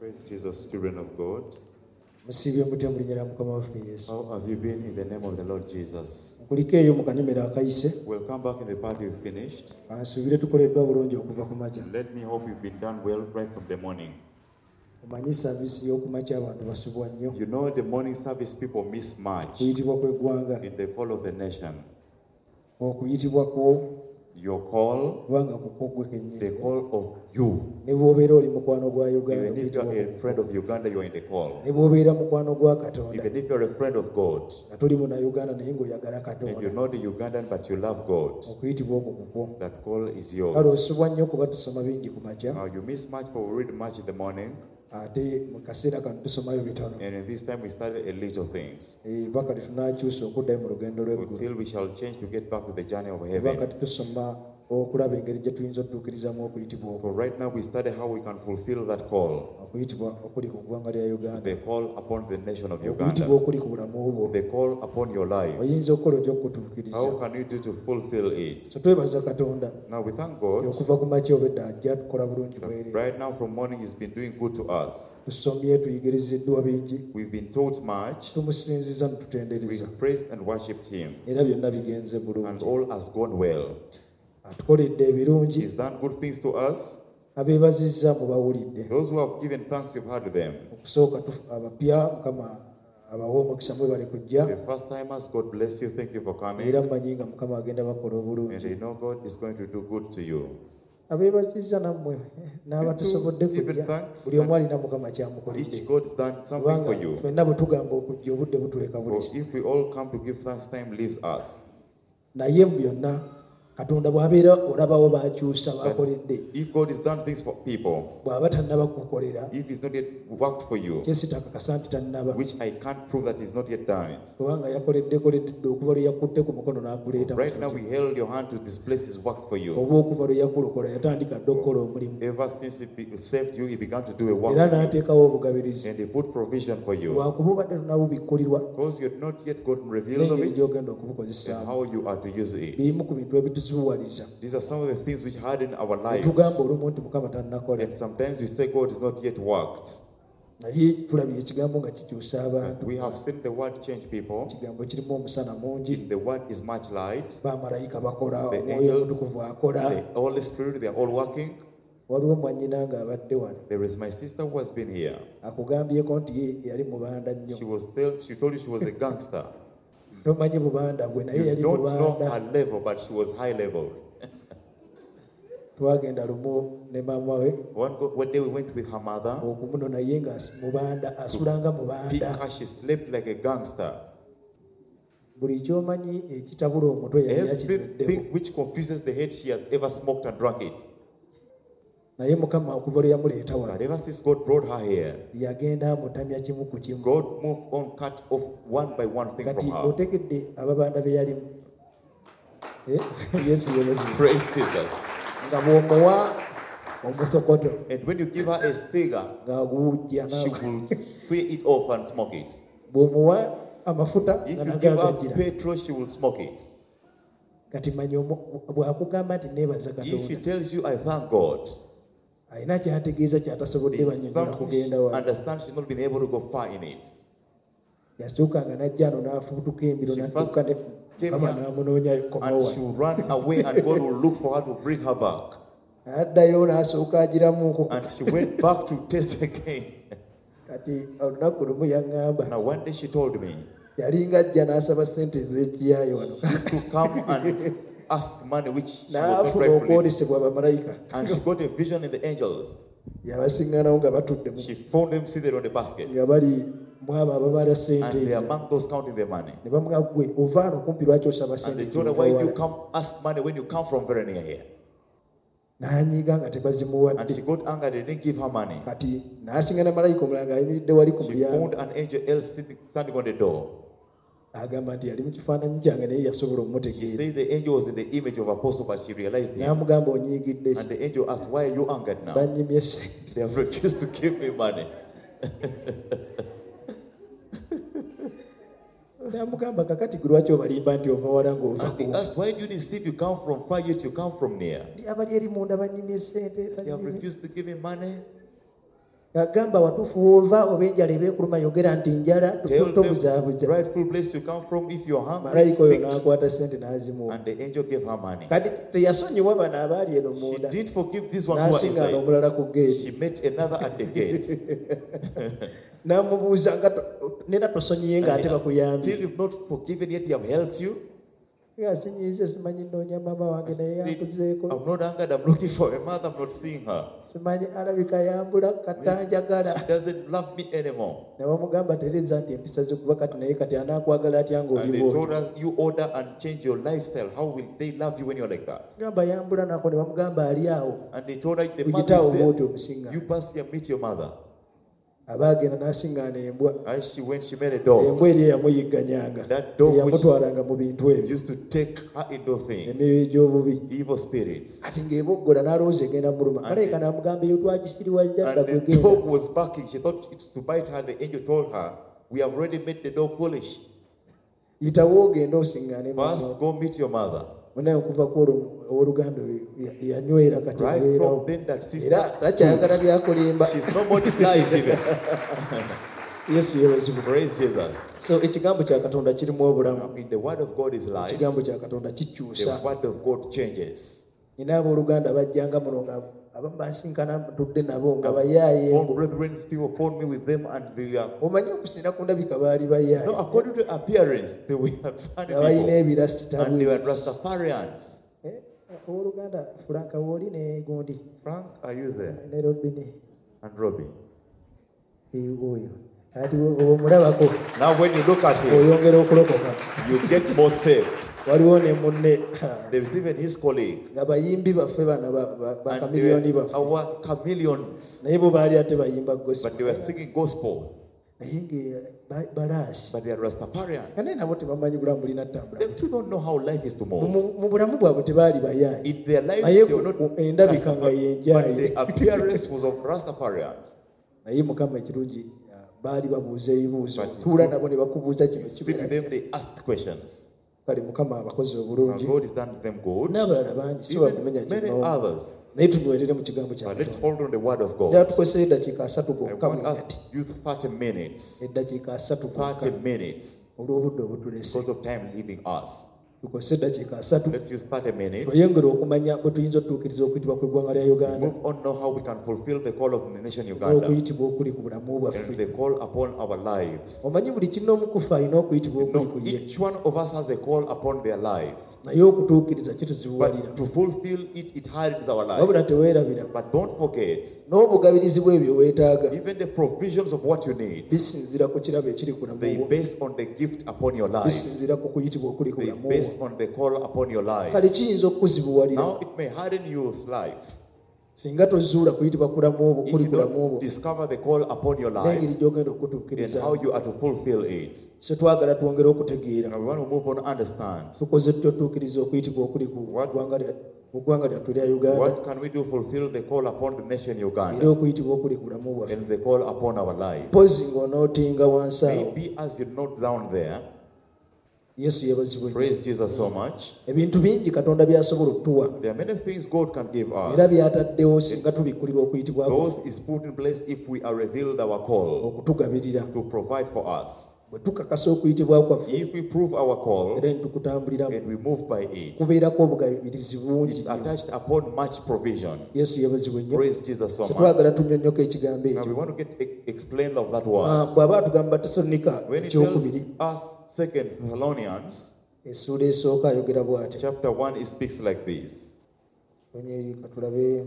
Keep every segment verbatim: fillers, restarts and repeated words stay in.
Praise Jesus, children of God. Musibye mutya mu linnya lya Mukama waffe Yesu. How have you been in the name of the Lord Jesus? Nkuliko eyo mu kanyomero akayise. We'll come back in the part we've finished. Ansuubire tukoleddwa bulungi okuva ku makya. Let me hope you've been done well right from the morning. Omanyi saavisi y'oku makya abantu basubwa nnyo. You know the morning service people miss much Okuyitibwa kw'eggwanga. in the call of the nation. Okuyitibwa kwo Your call, kubanga kukwo gwe kennyini. the call of you. Ne bw'obeera oli mukwano gwa Uganda. Even if you're a friend of Uganda, you're in the call. Ne bw'obeera mukwano gwa Katonda. Even if you're a friend of God, Nga tuli mu Uganda naye ng'oyagala and Katonda. you're not a Ugandan but you love God, Okuyitibwa okwo kukwo. that call is Kale yours. osubwa nnyo kuba tusoma bingi ku makya. Now you miss much for we read much in the morning, Ate mu kaseera kano tusomayo bitono. and in this time we study a little things. Eh, Bakati tunaakyusa okuddayo mu lugendo lw'eggulu. Until we shall change to get back to the journey of Bakati heaven. tusoma okulaba engeri gye tuyinza okutuukirizamu okuyitibwa okwo. For right now we study how we can fulfill that call, Okuyitibwa okuli ku ggwanga lya Uganda. the call upon the nation of Okuyitibwa Uganda, okuli ku bulamu bwo. the call upon your life. Oyinza okukola otya okutuukiriza. How can you do to fulfill it? So twebaza Katonda Now we thank God okuva ku makya obedda ajja tukola bulungi bwere. that right now from morning He's been doing good to us. Tusomye tuyigiriziddwa bingi. We've been taught much, Tumusinziza ne tutendereza. we've praised and worshipped Him, Era byonna bigenze and bulungi. all has gone well. Atukoledde ebirungi. He's done good things to us. Abeebazizza mu bawulidde. Those who have given thanks, you've heard them. Okusooka tu- abapya Mukama abawa omukisa mwe bali kujja. The first timers, God bless you. Thank you for coming. Era mmanyi nga Mukama agenda bakola And obulungi. they know God is going to do good to you. Abeebazizza nammwe n'abatusobodde Give kujja. thanks. Buli omu alina Mukama kyamukolidde. Each God's done something Kubanga for you. ffenna bwe tugamba okujja obudde butuleka For bulisi. if we all come to give thanks, time leaves us. Naye mu byonna Katonda bw'abeera olabawo baakyusa baakoledde. If God has done things for people, Bw'aba tannaba kukukolera if He's not yet worked for you, kyesitakakasa nti tannaba. which I can't prove that He's not yet done it. Kubanga yakoledde koledde okuva lwe yakutte ku mukono n'akuleeta mu Right now, kifo we kye. held your hand to this place He's worked for you. Oba okuva lwe yakulokola yatandika dde okukola omulimu. Ever since He be- saved you, He began to do a work Era for you. n'ateekawo obugabirizi. And He put provision for you. Lwakuba obadde tunabubikkulirwa Because you had not yet gotten revealed of n'engeri it gy'ogenda and okubukozesaamu. how you are to use it. Bimu ku bintu ebituzibuwaliza. These are some of the things which harden our lives. Tugamba olumu nti Mukama tannakola. And sometimes we say God is not yet worked. Naye tulabye ekigambo nga kikyusa But abantu. we have seen the word change people. Ekigambo kirimu omusana mungi. The word is much light. Bamalayika bakola, The omwoyo angels, omutukuvu akola. the Holy Spirit, they are all working. Waliwo mwannyina ng'abadde wano. There is my sister who has been here. Akugambyeko nti ye yali mubanda nnyo. She was tell, she told you she was a gangster. Tomanyi bubanda bwe naye You yali don't know mubanda. her level, but she was high level. Twagenda lumu ne maama we One, go- one day we went with her mother. okumuno naye nga as- mubanda asulanga Pick mubanda. her, she slept like a gangster. Buli kyomanyi ekitabula omutwe yali yakizzeddeko. Everything which confuses the head, she has ever smoked and drunk it. Naye Mukama okuva lwe yamuleeta But wano ever since God brought her here, yagenda amutamya kimu ku kimu. God moved on, cut off one by one thing Kati from her. otegedde ababanda be yalimu. Eh, Yesu yeebazibwe. Praise Jesus. Nga bw'omuwa omusokoto And when you give her a cigar, ng'aguwujja she naawe. will clear it off and smoke it. Bw'omuwa amafuta If nga you give her nagagagira. petrol, she will smoke it. Kati manyi omu- bw'akugamba nti neebaza If she Katonda tells you, I thank God, alina kyategeeza kyatasobodde there's banyonnyola something she kugenda wano. understands she's not been able to go far in it. Yasooka nga n'ajja ano n'afubutuka embiro She n'adduka ne came Mukama here n'amunoonya komawo And she wano. will run away, and God will look for her to bring her back. Addayo n'asooka agiramuko. And she went back to test again. Kati olunaku lumu yaŋŋamba Now one day she told me, yalinga ajja n'asaba ssente ez'ekiyaayo wano. she used to come and ask money which she was not N'afuna rightfully. okwolesebwa bamalayika. And she got a vision in the angels. Yabasiŋŋaanawo nga batudde mu She found them seated on the basket. nga bali mu abo ababala ssente And they are ezo. among those counting their money. Ne bamugamba gwe ova ano kumpi lwaki osaba And ssente they told her, gy'ova why do you wala?" come ask money when you come from very near here? N'anyiiga nga And she tebazimuwadde. got angry, they didn't give her money. Kati n'asinga ne malayika omulala ng'ayimiridde wali ku She mulyango. found an angel else sitting, standing on the door. Agamba nti yali mu kifaananyi kyange naye yasobola She okumutegeera. says the angel was in the image of apostle, but she realized him. N'amugamba onyiigidde And ki? the angel asked, why are you angered now? Bannyimye ssente. They have refused to give me money. N'amugamba kakati gwe lwaki obalimba nti ova wala ng'ova And he kuwa? asked, why do you deceive? You come from far, yet you come from near. Ndi abali eri munda bannyimye ssente. They have bannyimye. refused to give him money. agamba watuufu wova oba enjala ebeekuluma yogera nti njala Tell tobuzaabuza them rightful place you come from. If you're hungry, malayika oyo speak. n'akwata sente n'azimuwa And the angel gave her money. kati teyasonyiwa bano abaali eno She munda did forgive this one who are n'asiŋŋaana inside. omulala ku geeti She met another at the gate. n'amubuuza nga to- nera tosonyiye ng'ate Still bakuyambye you've not forgiven yet, he have helped you. asinyiize simanyi nnoonya maama wange naye yankuzeeko I'm not angered, I'm looking for a mother, I'm not seeing her. simanyi alabika yambula katanjagala She doesn't love me anymore. ne bamugamba tereeza nti empisa zikuba kati naye kati anaakwagala atya And they ng'oliwo told us, you order and change your lifestyle. How will they love you when you're like that? gamba yambula nako ne bamugamba ali awo And they told her, the bugitaawo mother bwoti is omusinga there. You pass here, meet your mother. aba agenda n'asiŋŋaana embwa As she went, she met a dog. embwa eri eyamuyigganyanga That dog which eyamutwalanga mu bintu ebyo used to take her into things, emyoyo gy'obubi evil spirits. ati ng'eboggola n'alowooza egenda muluma And malayika n'amugamba eyo twagisiriwajja And dda the gwegenda dog was barking. She thought it's to bite her. The angel told her, we have already made the dog foolish. yitawo ogenda osiŋŋaane First, go meet your mother. munaye okuva ku olwo owooluganda oyo ya- yanywera kati Right abeerawo. from then, that sister, era takyayagala byakulimba she's no more lies even. yesu yeebazibwa. Praise Jesus. So ekigambo kya katonda kirimu obulamu, I mean, the word of God is life. ekigambo kya katonda The kikyusa. word of God changes. nina abooluganda bajjanga muno nga abamu bansinkana ntudde nabo nga bayaaye All brethren, people phone me with them, and they are omanyi okusinira ku ndabika baali bayaaye no, according to appearance, they were funny nga balina people, ebirasita and they were bwe Rastafarians. Eh, owooluganda fulanka wooli ne gundi Frank, are you there? ne robini And Robbie. oyo ati omulabako Now, when you look at him, oyongera okulokoka. you get more saved. Waliwo ne munne There's even his colleague. nga bayimbi baffe bano ba- ba- And bakamiliyoni they were baffe our chameleons. naye bo baali ate bayimba But they were singing gospel. naye nga ba- balaasi But they are Rastafarians. nga naye nabo tebamanyi bulamu bulina ttambula. Them too don't know how life is to move. Mu- mu bulamu bwabwe tebaali bayaayi In their lives, naye they were not ku- endabika nga Rastafari- yenjaayi. but the appearance was of Rastafarians. naye mukama ekirungi ah, baali babuuza ebibuuzo But it's tuula good. nabo ne bakubuuza kino You speak to kibeera them, kitya. they asked questions. kale mukama abakozi And obulungi God is done them good. n'abalala bangi siba Even kumenya many kino others. naye tunywerere mu kigambo kya But let's Katonda. hold on the word of God. gyatukozesa eddakiika asatu I gokka want us mwegati to use thirty minutes. eddakiika asatu gokka thirty minutes. olw'obudde obutulese Because of time leaving us. tukozesa eddakiika asatu Let's use thirty minutes. tweyongere okumanya bwe tuyinza okutuukiriza okuyitibwa kw'eggwanga lya uganda Move on, know how we can fulfill the call of the nation Uganda n'okuyitibwa okuli ku bulamu and bwaffe. the call upon our lives. omanyi buli kirina omukufa alina okuyitibwa okuli No, ku ye each one of us has a call upon their life. naye okutuukiriza kituzibuwalira But to fulfill it, it hardens our wabula lives. teweerabira But don't forget, n'obugabirizi bw'ebyo weetaaga even the provisions of what you need, bisinzira ku kirabo ekiri ku they bulamu bwo, base on the gift upon your life. bisinzira ku kuyitibwa okuli ku They bulamu base bwo. on the call upon your life. kale kiyinza okukuzibuwalira Now it may harden your life singa tozuula kuyitibwa kulamu obwo if kuli you kulamu don't obwo discover the call upon your n'engeri life gy'ogenda and okutuukiriza. how you are to fulfill it. so twagala twongere okutegeera Now we want to move on, understand. tukoze tutya otuukiriza okuyitibwa okuli ku What- ggwanga lya- mu ggwanga lyattu lya uganda What can we do to fulfill the call upon the nation era Uganda okuyitibwa okuli ku bulamu bwaffe. and the call upon our life? mpozi ng'onootinga wansi awo. Maybe as you note down there, yesu yeebazibwe nnyo. praise Jesus so much. ebintu bingi katonda byasobola okutuwa There are many things God can give era us. byataddewo singa tubikkulirwa okuyitibwa Those is put in place if we are revealed our call okutugabirira to provide for us. bwe tukakasa okuyitibwa kwaffe If we prove our call era ne tukutambuliramu and we move by it, kubeerako obugabirizi bungi it's nnyo. attached upon much provision. yesu yeebazibwe nnyo. Praise Jesus so So much. twagala tunnyonnyoke ekigambo Now we ekyo. want to get e- explained of that Ah, word. bw'aba atugamba Tesalonika When he tells ekyokubiri us Second Thessalonians essuula esooka ayogera bw'ati. chapter one, it speaks like this. Onyeri katulabe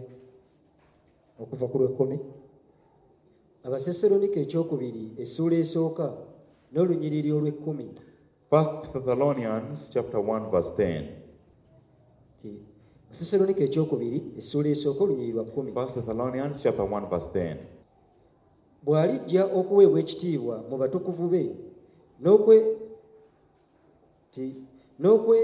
okuva ku lw'ekkumi. abasesalonika ekyokubiri essuula esooka n'olunyiriri olw'ekkumi. First Thessalonians chapter one, verse ten. Ti, abasesalonika ekyokubiri essuula esooka olunyiriri lwa kkumi. First Thessalonians chapter one, verse ten. bw'alijja okuweebwa ekitiibwa mu batukuvu be n'okwe ti n'okwe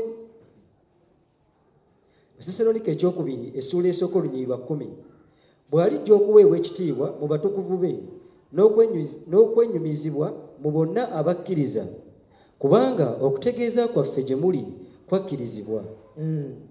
abasesalonika ekyokubiri essuula esooka olunyiriri lwa kkumi. bw'alijja okuweebwa ekitiibwa mu batukuvu be n'okwenyuzi- n'okwenyumizibwa mu bonna abakkiriza kubanga okutegeeza kwaffe gye muli kwakkirizibwa Mm.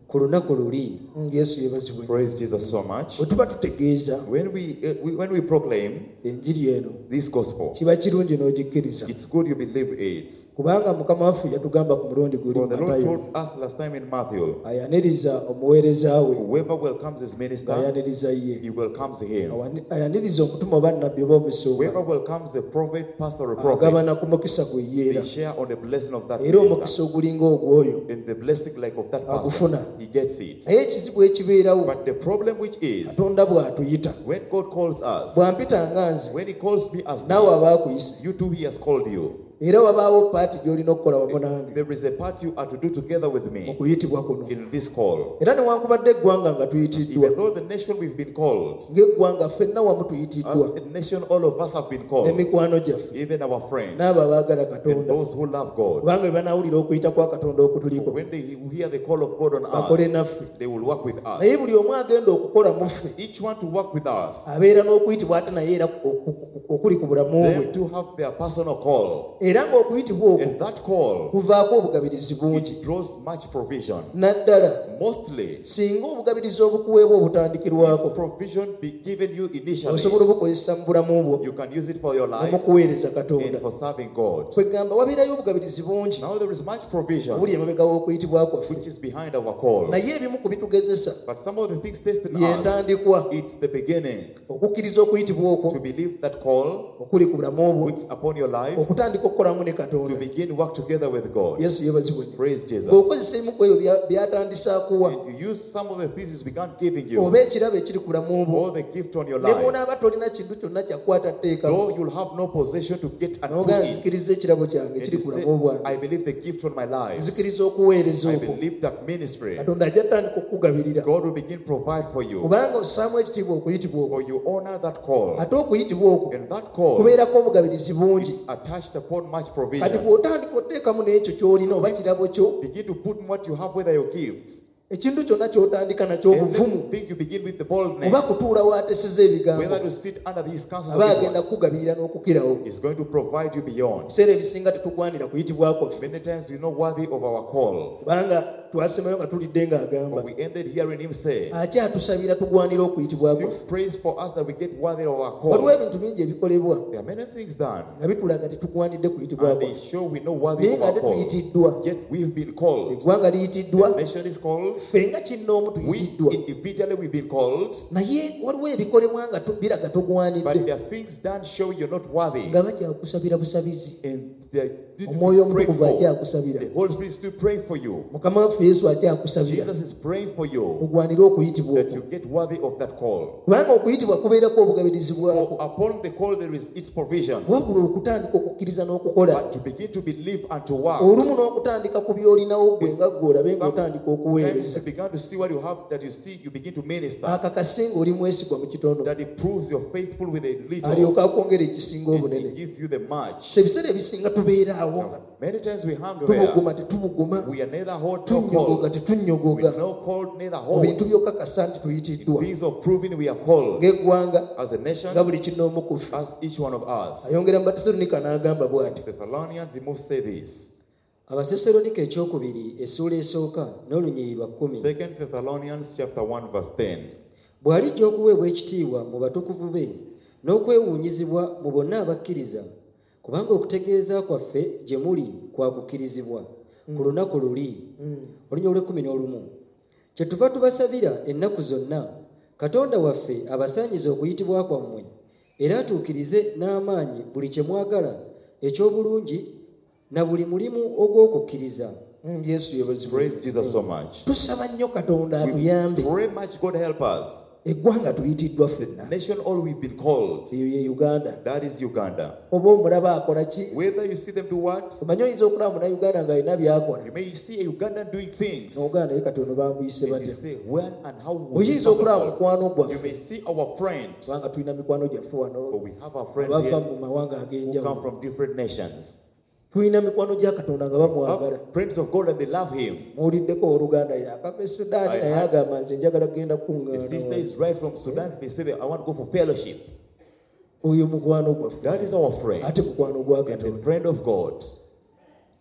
ku lunaku luli. Mm, yesu yeebazibwe. Praise Jesus so much. bwe tuba tutegeeza When we, uh, we when we proclaim enjiri eno this gospel, kiba kirungi n'ogikkiriza it's good you believe it. kubanga mukama waffe yatugamba ku mulundi guli For mu the Lord Matayo told us last time in Matthew, ayaniriza omuweereza we whoever welcomes his minister, ayaniriza ye he welcomes him. Awani- ayaniriza omutuma oba nnabbi oba omusuuba Whoever welcomes the prophet, pastor, or agabana prophet, ku mukisa gwe yeera they share on the blessing of that era omukisa minister. ogulinga ogw'oyo And the blessing like of that agufuna. pastor, he gets it. naye ekizibu ekibeerawo But the problem which is, katonda bw'atuyita when God calls us, bw'ampita nga nze when he calls me as naawe me, aba akuyise you too he has called you. era wabaawo paati gy'olina okukola wamu nange There is a part you are to do together with me okuyitibwa kuno in this call. era newankubadde eggwanga nga tuyitiddwa Even though the nation we've been called, ng'eggwanga ffenna wamu as tuyitiddwa a nation all of us have been called, n'emikwano gyaffe even our friends n'abo abaagala and katonda those who love God. kubanga bwe banaawulira okuyita kwa katonda okutuliko When they hear the call of God on bakole us, naffe they will work with naye us. buli omu agenda okukola mu ffe Each one to work with us. abeera n'okuyitibwa ate naye era oku- oku- okuli ku bulamu bwe Them to have their personal call. era ng'okuyitibwa okwo And that call, kuvaako obugabirizi bungi it draws much provision. naddala Mostly, singa obugabirizi obukuweebwa obutandikirwako provision be given you initially. osobola obukozesa mu bulamu bwo You can use it for your ne life mu kuweereza and katonda for serving God. kwegamba wabeerayo obugabirizi bungi Now there is much provision obuli emabega w'okuyitibwa kwaffe which is behind our call. naye ebimu ku bitugezesa But some of the things tested us, yentandikwa it's the beginning. okukkiriza okuyitibwa okwo To believe that call, okuli ku bulamu bwo which is upon your life, okutandika okukolamu ne to katonda begin work together with God. yesu yeebazibwe nnyo Praise Jesus. ng'okozesa emu ku ebyo bya- by'atandisa akuwa And you use some of the things He's begun giving you, oba ekirabo ekiri ku bulamu bwo or the gift on your ne life. bw'onaaba tolina kintu kyonna kyakwata tteekamu Though you'll have no possession to get and put nogaa in. nzikiriza ekirabo kyange And ekiri you ku say, bulamu bwange I believe the gift on my life. nzikiriza okuweereza I okwo believe that ministry. katonda ajja tandika okukugabirira God will begin to provide for you. kubanga ossaamu ekitiibwa okuyitibwa okwo For you honor that call. ate okuyitibwa okwo And that call kubeerako obugabirizi bungi is attached upon much kati provision. bw'otandika oteekamu n'ekyo ky'olina oba kirabo kyo Begin to put what you have, whether your gifts. ekintu kyonna ky'otandika nakyo And obuvumu then think you begin with the boldness. oba kutuula waatesiza ebigambo Whether to sit under these counsels aba of agenda his word. kukugabirira n'okukirawo Is going to provide you beyond. ebiseera ebisinga tetugwanira kuyitibwa kwaffe Many times we're not worthy of our call. kubanga twasemayo nga tulidde ng'agamba But we ended hearing him say, akyatusabira tugwanira okuyitibwa still kwaffe prays for us that we get worthy of our waliwo call. ebintu bingi ebikolebwa There are many things done. nga bitulaga tetugwanidde kuyitibwa And they kwaffe show we know worthy naye of nga our ate call. tuyitiddwa Yet we've been called. eggwanga liyitiddwa The nation is called. ffe nga kinnoomu We tuyitiddwa individually we've been called. naye waliwo ebikolebwa nga tu- biraga But togwanidde there are things done show you're not worthy. nga bakyakusabira busabizi And they did omwoyo pray omutukuvu for. akyakusabira The Holy Spirit is still praying for you. mukama waffe yesu akyakusabira Jesus is praying for you ogwanire okuyitibwa that okwo you get worthy of that call. kubanga okuyitibwa kubeerako obugabirizi For bwako upon the call there is its provision. wabula okutandika okukkiriza n'okukola But to begin to believe and to work. olumu n'okutandika ku by'olinawo gwe nga ggwe olabe Some- ng'otandika Sometimes okuweereza you begin to see what you have, that you see, you begin to minister. akakase ng'oli mwesigwa mu kitono That it proves you're faithful with a little. alyoka akwongera ekisinga And obunene it gives you the much. so ebiseera ebisinga tubeera awo nga Many times we hang there. tubuguma tetubuguma We are neither hot nor tunnyogoga cold. tetunnyogoga With no cold, neither mu bintu hot. by'okakasa nti tuyitiddwa Things of proving we are called ng'eggwanga as a nation, nga buli kinoomu ku ffe as each one of us. ayongera mu batesalonika n'agamba bw'ati Thessalonians, he must say this. abasesalonika ekyokubiri essuula esooka n'olunyiriri lwa kkumi Second Thessalonians chapter one verse ten. bw'alijja okuweebwa ekitiibwa mu batukuvu be n'okwewuunyizibwa mu bonna abakkiriza kubanga okutegeeza kwaffe gye muli kwa kukkirizibwa ku lunaku luli olunya olw'ekkumi n'olumu kyetuva tubasabira ennaku zonna katonda waffe abasaanyize okuyitibwa kwammwe era atuukirize n'amaanyi buli kye mwagala eky'obulungi na buli mulimu ogw'okukkiriza. Mm, yesu yebazibwe Praise Jesus so much. tusaba nnyo katonda We atuyambe pray much God help us. eggwanga tuyitiddwa The ffenna nation all we've been called. eyo ye uganda That is Uganda. oba omulaba akola ki Whether you see them do what, omanyi oyinza okulaba munauganda ng'alina byakola you may see a Ugandan doing things. n'oganda ye katono bamuyise And you batya say, when and how was this oyinza okulaba possible? mukwano You gwaffe may see our friends, kubanga tulina mikwano gyaffe wano but we have our friends abava here mu mawanga who come ag'enjawulo from different nations. tulina mikwano gya katonda nga bamwagala Have friends of God and they love Him. muwuliddeko oluganda yakava e sudaani I- naye I- agamba nze njagala kugenda The sister kuŋŋaana is right from Sudan. They say, I want to go for fellowship. oyo mukwano gwaffe That is our friend ate mukwano gwa and a katonda friend of God.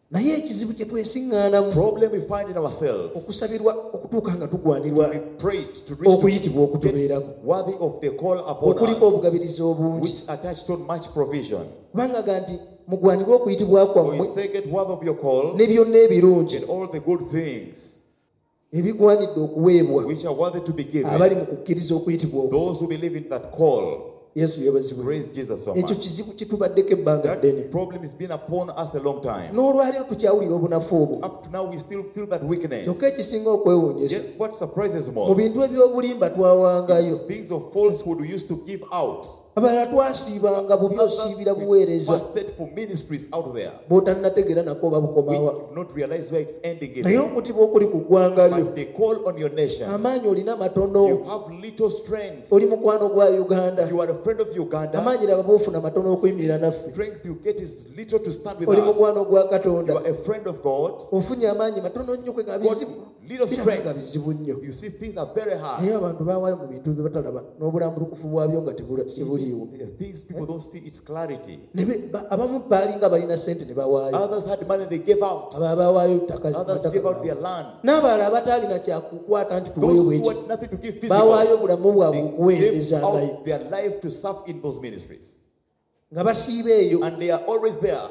naye ekizibu kye twesiŋŋaanamu problem we find in ourselves. okusabirwa okutuuka nga tugwanirwa We prayed to reach okuyitibwa to okutubeerako get worthy of the call upon okuliko us, obugabirizi obungi which attached on much provision. kubanga ga nti mugwanirwe okuyitibwa For kwammwe we say get worthy of your call ne byonna ebirungi and all the good things ebigwanidde okuweebwa which are worthy to be abali given. mu kukkiriza okuyitibwa okwo. Those who believe in that call, yesu yebazibwe. praise Jesus so ekyo much. kizibu kitubaddeko ebbanga ddene That problem has been upon us a long time. n'olwaliro tukyawulira obunafu obwo Up to now we still feel that weakness. kyokka ekisinga okwewuunyisa Yet what surprises mu most, bintu eby'obulimba twawangayo things of falsehood we used to give out. abalala twasiibanga bubi osiibira We buweereza fasted for ministries out there. bw'otannategeera nako oba We bukomawa do not realize where it's ending naye in. okutibwa okuli ku ggwanga lyo But they call on your nation. amaanyi olina matono You have little strength. oli mukwano gwa uganda You are a friend of Uganda. amaanyi laba boofuna matono okuyimirira naffe Strength you get is little to stand with oli us. mukwano gwa You katonda are a friend of God. ofunye amaanyi matono nnyo kwe ga bizibu little biraba strength. nga bizibu nnyo You see things are very naye hard. abantu bawaayo mu bintu bye batalaba n'obulambulukufu bwabyo nga tebula- tebuliiwo There are things people don't see its clarity. Ne be- ba- abamu baalinga balina sente ne bawaayo Others had money they gave out. abalala bawaayo ttaka Others amataka gave out their gaabwe. land. n'abalala abataalina kyakukwata nti Those tuweeyo who bweki had nothing to give physical, bawaayo obulamu bwabwe they gave okuweerezangayo out their life to serve in those ministries. nga basiiba eyo And they are always there.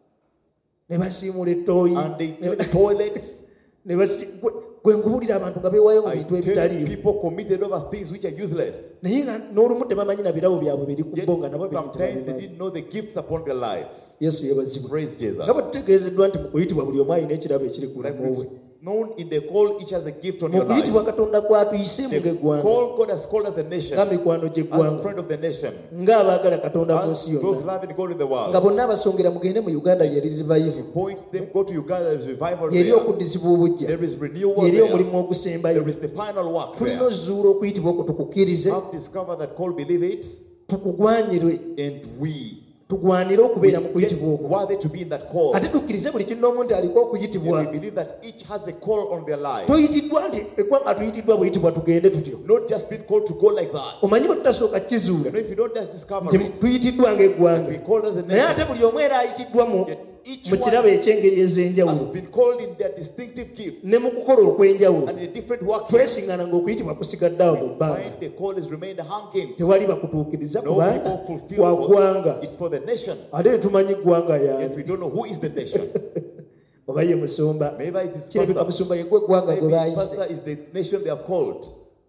ne basiimula ettooyi And they clean the toilets. ne basi- gwe- gwe nkubulira abantu nga beewaayo mu I bintu tell you, ebitaliimu people committed over things which are useless. naye nga n'olumu tebamanyi na birabo byabwe biri ku Yet bo nga nabo bintu sometimes they tebabimanyi. didn't know the gifts upon their lives. yesu yebazibwe Praise Jesus. nga bwe tutegeezeddwa nti mu kuyitibwa buli omu alina ekirabo ekiri ku Like mulimu we we've known in the call, each has a gift on mu your life. kuyitibwa katonda kwatuyise mu The geggwanga call God has called us a nation, nga as mikwano a gy'eggwanga friend of the nation, ng'abaagala katonda mu as nsi those yonna loving God in the nga world. bonna abasongera mugende mu uganda yeri revival Points them, go to Uganda, there is revival yeri there. okuddizibwa obujja There is renewal yeri there. omulimu ogusembayo There is the final work tulina there. ozuula okuyitibwa okwo tukukkirize Have discovered that call, believe it, tukugwanyirwe and we tugwanire okubeera mu get kuyitibwa okwo worthy to be in that call. ate tukkirize buli kintu n'omu nti aliko And okuyitibwa we believe that each has a call on their life. toyitiddwa nti eggwanga tuyitiddwa buyitibwa tugende tutyo Not just being called to go like that. omanyi bwe tutasooka You kizuula know, if you don't just discover nti it, tuyitiddwa ng'eggwanga we called as a naye ate nation. buli omu era ayitiddwa mu Yet each mu kirabo one eky'engeri has ez'enjawulo been called in their distinctive gift ne mu kukola okw'enjawulo and in a different work. twesiŋŋana ng'okuyitibwa kusigaddeawo mu bbanga Find the call is remained hanging. tewali bakutuukiriza No kubanga people fulfill kwa what- ggwanga It's for the nation. ate tetumanyi ggwanga Yet yange we don't know who is the nation. oba ye musumba Maybe it is kirabika pastor. musumba yegwe eggwanga gwe Maybe baayise pastor is the nation they have called.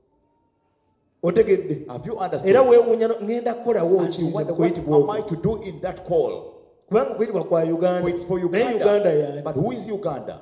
otegedde Have you era understood? weewuunya no- ngenda kukolawo And you kiyize wonder, mu what kuyitibwa am okwo I to do in that call? kubanga okuyitibwa kwa For uganda it's for naye uganda Uganda. yani But who is Uganda?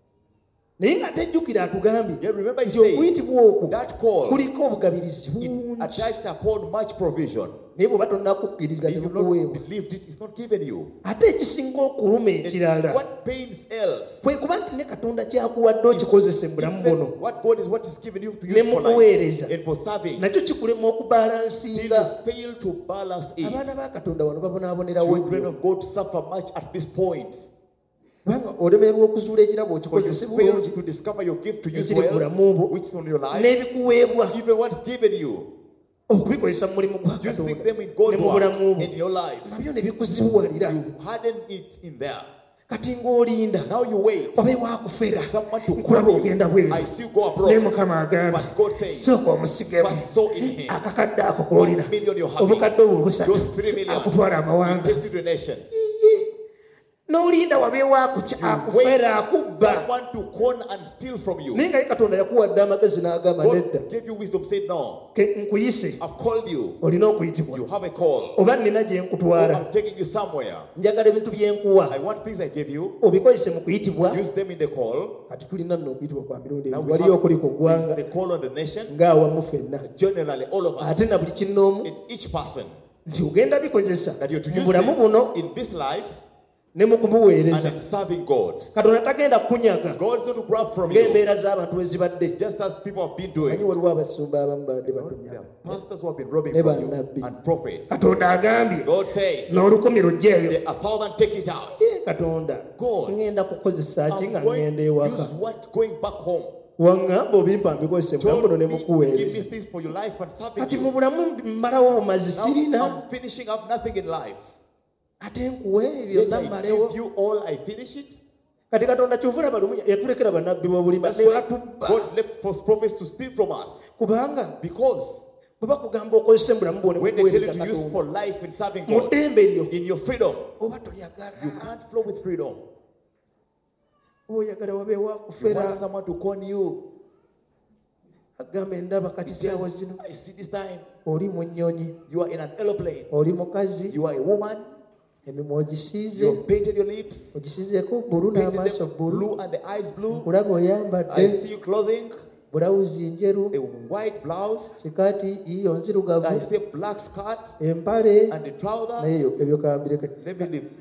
naye nga tejjukira atugambye Yeah, remember he nti okuyitibwa okwo says that call, kuliko obugabirizi it bungi attached upon much provision. naye bw'oba tonnakukkiriza If you've tebukuweebwa not believed it, it's not given you. ate ekisinga okuluma And ekirala what pains else? kwe kuba nti ne katonda kyakuwadde okikozese mu bulamu Even buno what God is what is given you to ne use mu for life kuweereza and for serving. nakyo kikulema Till okubalansinga you fail to balance abaana it. ba katonda wano babonaabonerawo Children nnyo of God suffer much at this point. kubanga olemerwa okuzuula ekirabo Because okikozese you fail bulungi to discover your gift to use ekiri ku well, bulamu bwo which is on your life, n'ebikuweebwa even what is given you. okubikozesa mu mulimu gwa You seek katonda them in ne God's mu work bulamu bwo in your life. nabyo ne bikuzibuwalira You harden it in there. kati ng'olinda Now you wait. obe wakufera Someone to nkulaba call ogenda you. bweru I see you go naye abroad. mukama agambye But God says, sooka omusigemu first sow in him. akakadde ako k'olina One million you're having. obukadde obwo obusatu Those three million. akutwala He amawanga takes you to the nations. n'olinda wabeewo akuki- You wait akufera akubba someone to con and steal from you. naye nga ye katonda yakuwadde amagezi n'agamba nedda God gave you wisdom, said no. Ke- nkuyise I've called you. olina okuyitibwa You have a call. oba nina gye Oh, nkutwala I'm taking you somewhere. njagala ebintu bye nkuwa I want things I gave you. obikozese mu kuyitibwa Use them in the call. kati tulina nno okuyitibwa kwa mirundi Now ebiri we waliyo have okuli ku ggwanga this, the call on the nation. ng'awamu ffenna Generally, all of us. ate na buli kinnoomu In each person. nti ogenda bikozesa That you're to mu use bulamu buno them in this life ne mu and kubuweereza in serving God. katonda tagenda kunyaga God is not to grab from you. ng'embeera z'abantu bwe zibadde Just as people have been manyi doing. waliwo abasumba abamu badde There batunyaga are pastors who have been robbing Ne from you bannabbi. and prophets. katonda agambye God says, n'olukumi lugjeeyo "The- a thousand take it out. Eh, katonda God, ngenda kukozesa ki I'm nga going ngenda to ewaka use what going back home. waŋŋamba obimpa mbikozese mu bulamu Told buno ne me, give mukuweereza me things for your life and serving kati mu you. bulamu mmalawo bumazi Now sirina I'm finishing up nothing in life. ate nkuwe Yet byonna I mmalewo give you all, I finish it. kati katonda kyovula balumu yatulekera bannabbi b'obulima That's ne why batubba God left false prophets to steal from us. kubanga Because bwe bakugamba okozesa embulamu bwone when they tell you kukuweereza to use katonda for life in serving mu God, ddembe lyo in your freedom, oba toyagala you can't flow with freedom. oba oyagala wabeewo You want akufera someone to con you. agamba endaba kati He saawa says, zino I see this time. oli mu nnyonyi You are in an aeroplane. oli mukazi You are a woman. emimwa ogisiize You have painted your lips. ogisiizeeko bbulu Painted n'amaaso them bbulu blue and the eyes blue. nkulaba I oyambadde see you clothing bulawuzi njeru a white blouse. sikaati yiyo nzirugavu I see a black skirt empale and the trouser. naye yo ebyo kambireke Let me leave.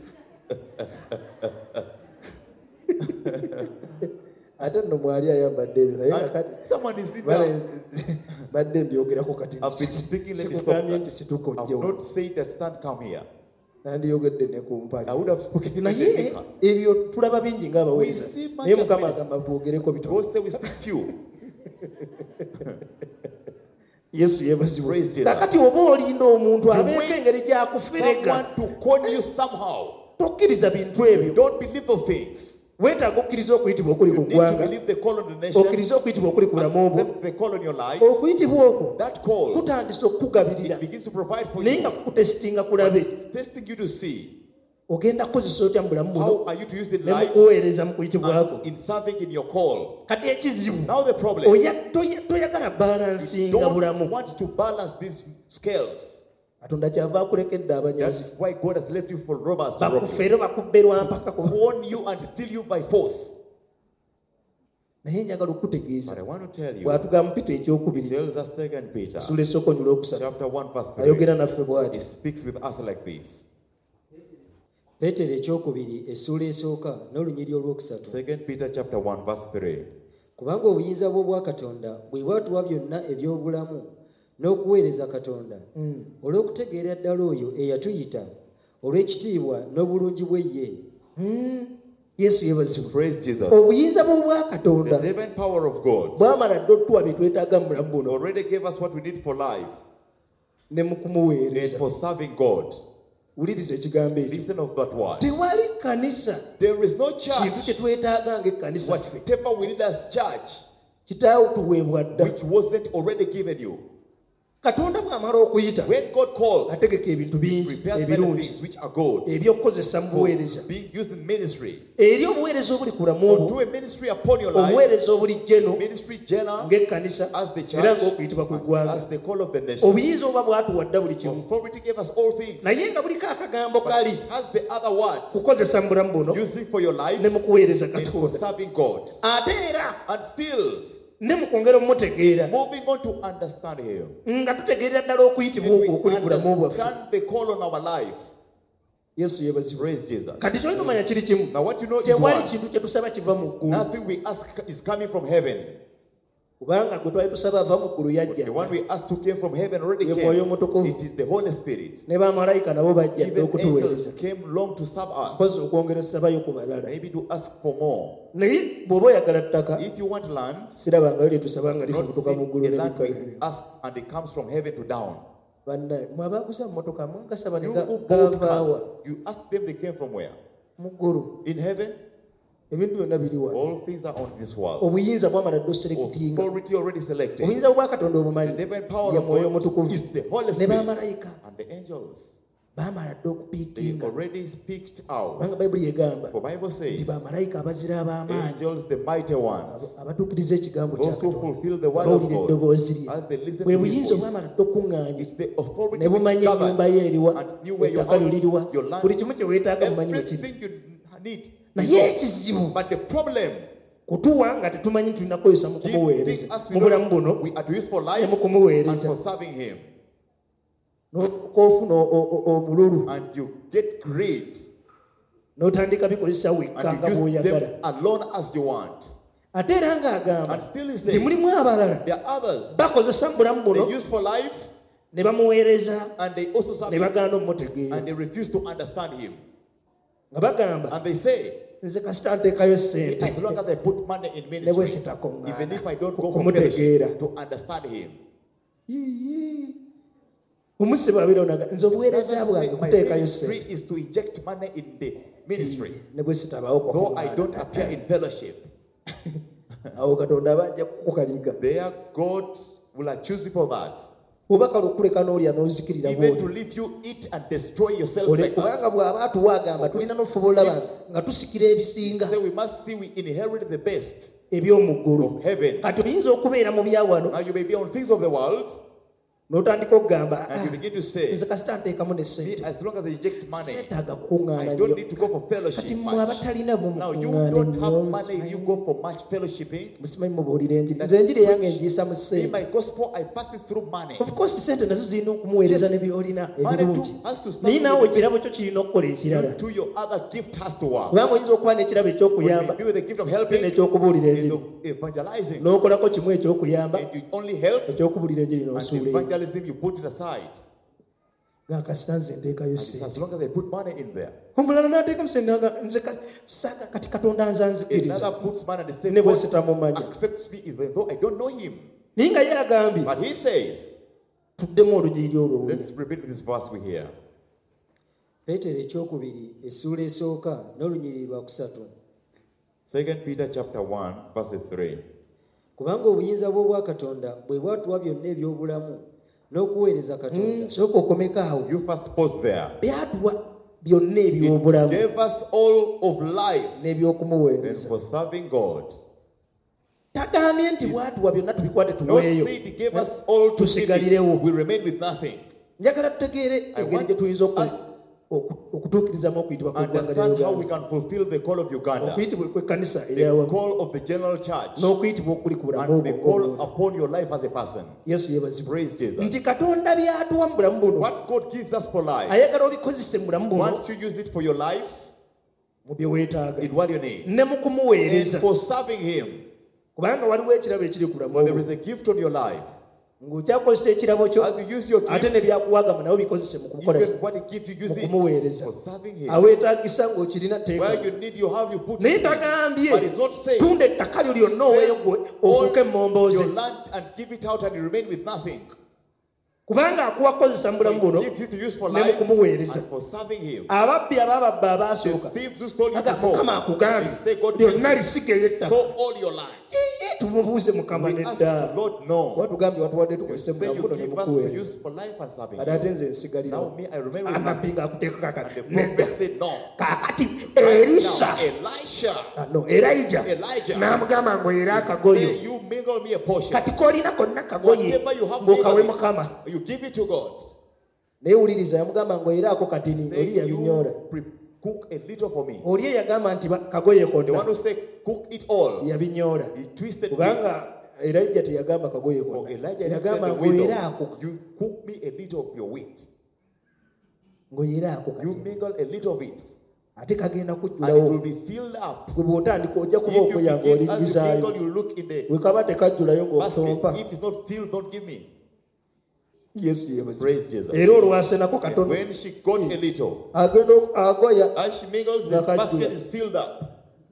ate nno mwali ayambadde ebyo naye And kakati someone is sitting bale down. badde mbyogerako kati I've been speaking, let me stop sikugambye nti that. situka I've ojjewo not said that stand come here. nandiyogedde ne ku mpale I would have spoken in the naye speaker. ebyo tulaba bingi ng'abaweereza We see much naye as mukama ministers. agamba twogereko bitono God said we speak few. yesu yeebazibwe Praise Jesus. kakati oba olinda omuntu You abeeko wait engeri gy'akuferega Someone to con you somehow. tokkiriza bintu ebyo Don't believe the things. weetaaga okkiriza okuyitibwa okuli You ku need to ggwanga believe the call on the nation. okkiriza okuyitibwa okuli ku bulamu obwo Accept the call on your life. okuyitibwa okwo That call, kutandisa okukugabirira it begins to provide for naye nga you. kukutesitinga kulabe It's testing you to see ogenda kukozesa otya mu bulamu buno how are you to use it ne in life mukuweereza mu kuyitibwako and in serving in your call. kati ekizibu Now the problem, oya- toya- toyagala you balansinga bulamu don't want to balance these scales. katonda kyava akulekedde abanyazi That's why God has left you for robbers to rob you. bakufeero bakubbe lwampaka ku Warn you and steal you by force. naye njagala okukutegeeza But I want to tell you, bw'atugamba Peter ekyokubiri tells us Second Peter, essula esooka olwokusatu chapter one, verse ayogera three. naffe bw'ati He speaks with us like this. peetero ekyokubiri essuula esooka n'olunyiri olwokusatu Second Peter, chapter one, verse three. kubanga obuyinza bw'obwa katonda bwe bwatuwa byonna eby'obulamu n'okuweereza katonda Mm. olw'okutegeera ddala oyo eyatuyita olw'ekitiibwa n'obulungi bwe ye Mm. yesu yeebazibwe Praise Jesus. obuyinza bw'obwa katonda The divine power of God bwamala dde otuwa bye twetaaga mu bulamu buno already gave us what we need for life ne mu and kumuweereza for serving God. wuliriza ekigambo ekyo Listen of that word. tewali kanisa There is no kintu church, kye twetaaga ng'ekkanisa ffe whatever we need as church, kitaawo tuweebwa dda which wasn't already given you. katonda bw'amala okuyita When God calls, ategeka ebintu bingi prepares many ebirungi things which are good ebyokukozesa mu for buweereza being used in ministry. eri obuweereza obuli ku bulamu Or obwo do a ministry upon your life, obuweereza obuli jeno ministry general, ng'ekkanisa as the era church, ng'okuyitibwa ku ggwanga as the call of the nation. obuyinza oba bwatuwa dda buli kimu Authority gave us all things. naye nga buliko akagambo kali But has the other word, kukozesa mu bulamu buno using for your life ne mu kuweereza and for katonda serving God. ate era And still, ne mu kwongera omumutegeera moving on to understand Him. nga tutegeerera ddala okuyitibwa If okwo we okuli ku bulamu bwaffe understand the call on our life, yesu yeebazibwe praise Jesus. kati kyolina omanya kiri kimu Now, what you know is tewali one. kintu kye tusaba kiva mu ggulu Nothing we ask is coming from heaven. kubanga gwe twali tusaba ava mu ggulu yajja The one we asked to came from heaven already Ye Mwoyo came. Mutukuvu. It is the Holy Spirit. ne bamalayika nabo bajja dde Even okutuweereza angels came long to serve us. mpozi okwongera essabayo ku balala Maybe to ask for more. naye bw'oba oyagala ttaka If you want land, sirabangayo lye tusaba nga not lifubutuka mu ggulu seek a land we nebikkalire ask and it comes from heaven to down. bannaye mwabaguza mu motoka mwagasaba ne You ga- who bought gavaawa cars, you ask them they came from where? mu ggulu In heaven, ebintu byonna biri wano all things are on this world. obuyinza bwamala dde oselekitinga Authority already selected. obuyinza bwa katonda The obumanyi divine power ye of mwoyo God omutukuvu is the Holy ne Spirit bamalayika and the angels. baamala dde They okupiikinga already speaked kubanga out. bayibuli egamba For Bible nti says, bamalayika abazira ab'amaanyi angels, the mighty ones, abatuukiriza ekigambo kya those who katonda fulfill the word of bawulira God, eddoboozi lye as they listen bwe to His buyinza voice, obwamala dde okuŋŋaanya it's the authority ne which bumanya ennyumba governs ye eriwa and knew where your ettaka lyo house, liriwa your land, buli kimu kye weetaaga mumanyi bwe kiri everything you need. naye ekizibu But the problem, kutuwa nga tetumanyi nti tulina kukozesa mu kumuweereza giving us we mu bulamu know buno we are to use for ne life mu and kumuweereza for serving Him. n'okofuna omululu And you get great n'otandika bikozesa wekka and nga you use bw'oyagala them alone as you want. ate era ng'agamba And still He nti says, mulimu abalala there are others bakozesa mu bulamu buno they use for life ne bamuweereza and they also serve ne Him bagaana omumutegeera and they refuse to understand Him. nga bagamba And they say, nze kasita nteekayo sente as long as I put money in ne bwe ministry, sitakoŋŋaana even if I don't go for kumutegeera fellowship to understand Him. Yiyi. omusibe abeera onaga nze obuweereza Another bwange say, my kuteekayo ministry ssente is to inject money in the ministry, ne bwe sitabaawo though I kwakugaana. don't appear in fellowship. awo katonda aba ajja kukukaliga There, God will accuse you for that. oba kale okuleka n'olya n'ozikirira Even to bwoti leave you eat and destroy yourself Ole- like that. kubanga bw'aba atuwa agamba tulina n'ofuba olaba nga tusikira He ebisinga said we must see we inherit the best eby'omu ggulu of heaven. kati oyinza okubeera mu byawano Now you may be on things of the world n'otandika okugamba and you begin to say, nze kasita nteekamu ne "See, ssente as long as I inject money, seetaaga kukuŋŋaana I nnyo don't need to go for kati fellowship mmwe much." abatalina bwe Now you mukuŋŋaana don't have ennyo money, you go for much fellowshipping. musimanyi mubuulira enjiri nze enjiri eyange ngiisa mu In ssente my gospel, I pass it through money. of course ssente nazo zirina okumuweereza Yes. ne byolina Money ebirungi too has to start naye naawe with the ekirabo kyo kirina okukola ekirala You to your other gift has to work. kubanga oyinza okuba n'ekirabo When ekyokuyamba you be with the gift of ate helping, n'ekyokubuulira is enjiri of evangelizing. n'okolako kimu ekyokuyamba And you only help, ekyokubuulira enjiri and n'osuula enjiri evangelism you put it aside. nga kasita nze nteekayo And it's ssente as long as I put money in there. omulala n'ateekamu ssente naga nze ka- saaga kati katonda nze anzikiriza Another puts money and the same ne bwe God sitamumanya accepts me even though I don't know him. naye nga ye agambye But he says, tuddemu olunyiriri olwo let's repeat this verse we hear. peetero ekyokubiri essuula esooka n'olunyiriri lwa kusatu. Second Peter chapter one, verses three. Kubanga obuyinza bw'obwa Katonda bwe bwatuwa byonna eby'obulamu n'okuweereza Katonda. sooka okomeko awo You first pause there. byatuwa byonna It eby'obulamu gave us all of life and n'ebyokumuweereza for serving God. tagambye nti bwatuwa byonna tubikwate Not tuweeyo say he gave us all to give tusigalirewo it. We remain with nothing. njagala tutegeere I engeri want gye tuyinza oku- us- oku- okutuukirizamu okuyitibwa kw'eggwanga lya Understand how we uganda can fulfill the call of Uganda, okuyitibwa kw'ekkanisa the eryawamu call of the general church, n'okuyitibwa okuli ku bulamu and the obwo call obwo. upon your life as a person. yesu yeebazibwa Praise Jesus. nti katonda byatuwa mu bulamu buno What God gives us for life, ayagala obikozese mu bulamu buno once you use it for your life, mu bye weetaaga in what you need, ne mu and kumuweereza for serving Him. kubanga waliwo ekirabo ekiri ku bulamu When there obwo is a gift on your life, ng'okyakozesa ekirabo kyo as you use your ate gift, ne byakuwagama nawe bikozese mu kukola even what He gives you, use mu it kumuweereza for serving Him. aweetaagisa ng'okirina Where teeka you need, you have, you put naye it in. tagambye But it's not saying, tunda ettaka lyo lyonna oweeyo gwe ofuuke all emmombooze your land and give it out and you remain with nothing. kubanga akuwa kukozesa mu bulamu He buno gives you to use for ne mu life kumuweereza and for serving Him. ababbi abaababba The abaasooka thieves who stole you aga before, mukama akugambye they say God tells byonna you, lisigeyo ettaka sow all your land. Ee, tumubuuze mukama We ask nedda the Lord, no. watugambye watuwadde You tukozese mu say bulamu you buno ne give us to mukuweereza use for life and serving ate ate Him. nze nsigalira Now me, I remain with anabbi nothing. ng'akuteeka And the kakati nedda prophet said, no. kaakati Now, erisa Elisha, no erayija Elijah, n'amugamba ng'oyera akagoyo say you mingle me a portion. kati koolina konna kagoye Whatever you have ng'okawe mingled it, mukama you give it to God. naye wuliriza yamugamba ng'oyeraako katini Say oli yabinyoola you pre- cook a little for me. oli eyagamba nti ba- kagoye The one konna who said cook it all, yabinyoola he twisted me. kubanga erayija teyagamba kagoye Oh, konna Elijah just said yagamba the widow, ng'oyeraako you cook me a little of your wheat. ng'oyeraako You katini mingle a little of it, ate kagenda and it will kujjulawo be filled up. gwe bw'otandika ojja kuba If you okweyanga begin, as you olingizaayo mingle, you look in the bwe kaba tekajjulayo ng'okutompa basket. If it's not filled, don't give me. yesu yebaza Praise Jesus. era olwasenako And katono when she got a little, agenda ok- agoya as she mingles, the Nakajjula. basket is filled up.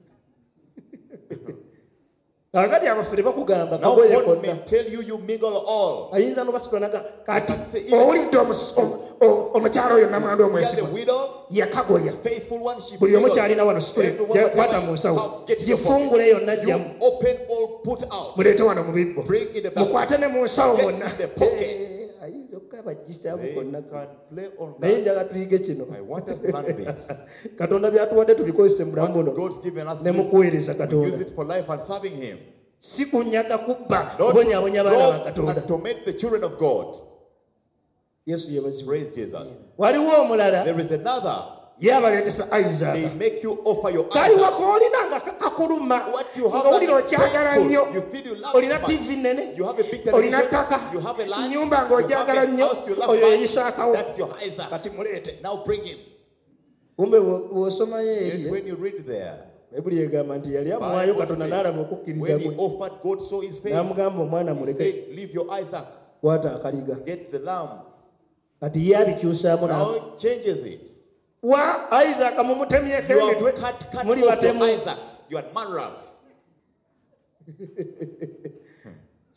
akati abafere bakugamba Now kagoye God konna may tell you, you mingle all. ayinza nobasitwanaga kati But say, if- owulidde omus- om- o- omukyala oyo namwandu You are the omwesigwa widow, yakagoya faithful one, she buli omu mingled. kyalina wano situle Everyone, kwata whatever mu you nsawo have, get in your gifungule yonna pocket. jjamu You open all, put out. muleete wano mu bibbo Bring in the basket. mukwate ne mu nsawo Get mwonna in the pocket. Eh, ayinza okukabajjisaamu They konna can play on naye that. njaga tuyige kino I want us to learn this. katonda byatuwadde tubikozese mu bulamu What buno God's given us ne this, mukuweereza we use katonda it for life and serving Him. si kunyaga kubba Not kubonyaabonya baana ba to katonda and torment the children of God. yesu yebazibwa Praise Jesus. waliwo omulala There is another. ye abaleetesa They isaaka make you offer your kaliwa Isaac. koolina nga kakuluma What you have ng'owulira that is okyagala painful. nnyo You feel you love olina it much. tivi nene You have a big olina television. ttaka You have a land. nyumba You have ng'ogyagala a nnyo house you love oyo much. yeyisaakawo That's your Isaac. kati muleete Now bring him. kumbe bwe- bw'osomayo And eri when you read there, bayibuli egamba nti yali amuwaayo Bible katonda says, n'alaba okukkiriza when he kwe offered, God saw his faith. n'amugamba omwana He muleke said, leave your Isaac. kwata akaliga Get the lamb. kati ye abikyusaamu na Now it changes it. wa isaaka mumutemyeko You have emitwe cut, cut muli off your batemu Isaacs. You are murderers.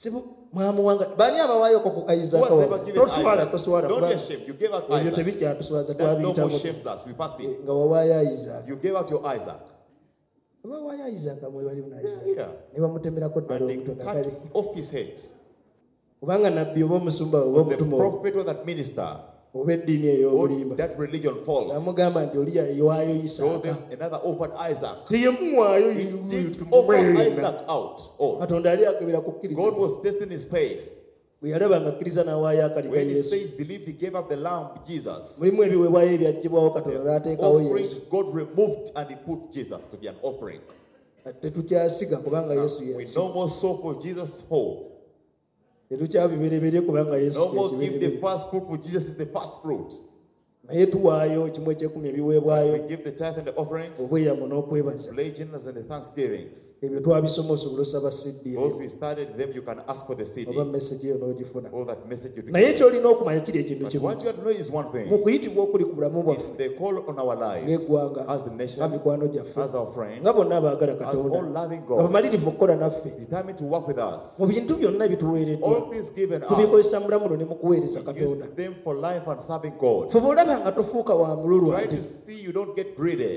sibu mwamuwanga bani abawaayo ku Isaac Who has ever given toswala Isaac? toswala Don't be kubanga ashamed. You gave out ebyo Isaac. tebikyatuswaza That no more twabiyitamu shames us. We passed it. nga wawaayo Isaac You gave out your Isaac. abawaayo Isaac mwe bali na Isaac Yeah, yeah. ne bamutemerako ddala And they omutwe cut kakali off his head. kubanga nabbi oba omusumba oba The omutumo prophet or that minister, oba eddiini or ey'obulimba that religion false, amugamba nti oli yawaayo told Isaaka them another offered Isaac. teyemumwayo He did offer Isaac out. Oh, katonda yali akebera kukkiriza God was testing his faith. bwe yalaba nga akkiriza n'awaayo akali ka When his yesu faith believed, he gave up the lamb, Jesus. mulimu ebiweebwayo ebyaggyibwawo katonda n'ateekawo yesu Offerings God removed and he put Jesus to be an offering. tetukyasiga kubanga yesu We yesu no more sow for Jesus' fold. tetukyabibereberye kubanga yesu No more give the yekibereberye first fruit for Jesus is the first fruit. naye tuwaayo kimu ekyekumi ebiweebwayo We give the tithe and the offerings, obweyamo n'okwebaza allegiance and the thanksgivings. ebyo twabisoma osobola osaba siddi Those we started them, you can ask for the C D. oba message eyo n'ogifuna All that message you naye get. kyolina okumanya kiri ekintu But kimu what you have to know is one mu thing. kuyitibwa okuli ku bulamu bwaffe In the call on our lives, ng'eggwanga as a nga nation, mikwano gyaffe as our friends, nga bonna abaagala as katonda all loving nga God, bamalirivu okukola naffe determined to work with us. mu bintu byonna bituweereddwa All things given us, tubikozesa mulamu no ne mu kuweereza use katonda them for life and serving God. fe olaba nga tofuuka wa mululu Try ate to see you don't get greedy.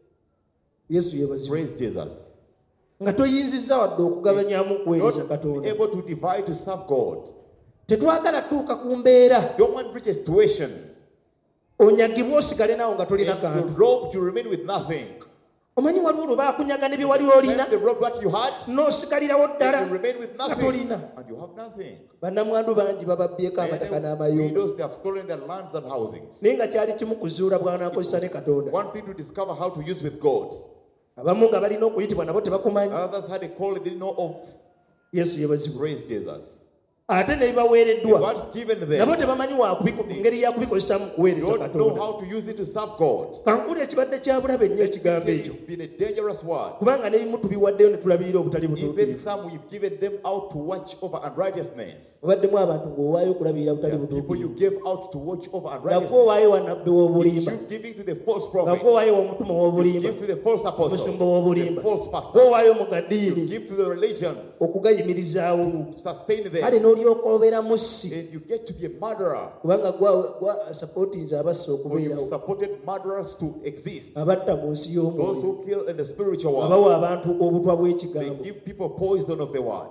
yesu yeebazibwa Praise Jesus. nga toyinzizza wadde okugabanyamu kuweereza Not be katonda able to divide to serve God. tetwagala tuuka ku mbeera Don't want to reach a situation onyagibwa osigale naawo nga tolina and kantu you're robbed, you remain with nothing. omanyi waliwo lwe baakunyaga ne bye wali olina When they robbed what you had, n'osigalirawo ddala and you remain with nga nothing, tolina and you have nothing. bannamwandu bangi bababbyeko amataka And the n'amayumba widows, they have stolen their lands and housings. naye nga kyali kimu kuzuula bw'anaakozesa ne katonda One thing to discover how to use with God. abamu nga balina okuyitibwa nabo tebakumanyi Others had a call they didn't know of. yesu yebazibwa Praise Jesus. ate ne bibaweereddwa What's given nabo them, tebamanyi wakubiku- ngeri yakubikozesa mu kuweereza don't know katonda how to use it to serve God. kankuli ekibadde kya bulabe nnyo ekigambo ekyo It's been a dangerous word. kubanga n'ebimu tubiwaddeyo ne tulabirira obutali Even butuukirivu some we've given them out to watch over unrighteousness. obaddemu abantu ng'owaayo okulabirira butali There are people you butuukirivu gave out to watch over nga unrighteousness. gwowaayo wanabbi It's w'obulimba you giving to the false nga prophet. gwowaayo w'omutuma You w'obulimba give to the false apostle. omusumba The w'obulimba false pastor. gwowaayo mu You gadiini give to the religions. okugayimirizaawo Sustain kale them. n'olyoka obeera mussi And you get to be a murderer. kubanga gwa gwa supportinze abassa For you okubeerawo supported murderers to exist. abatta mu nsi Those y'omwoyo who kill in the spiritual nga world. bawa abantu obutwa They bw'ekigambo give people poison of the word.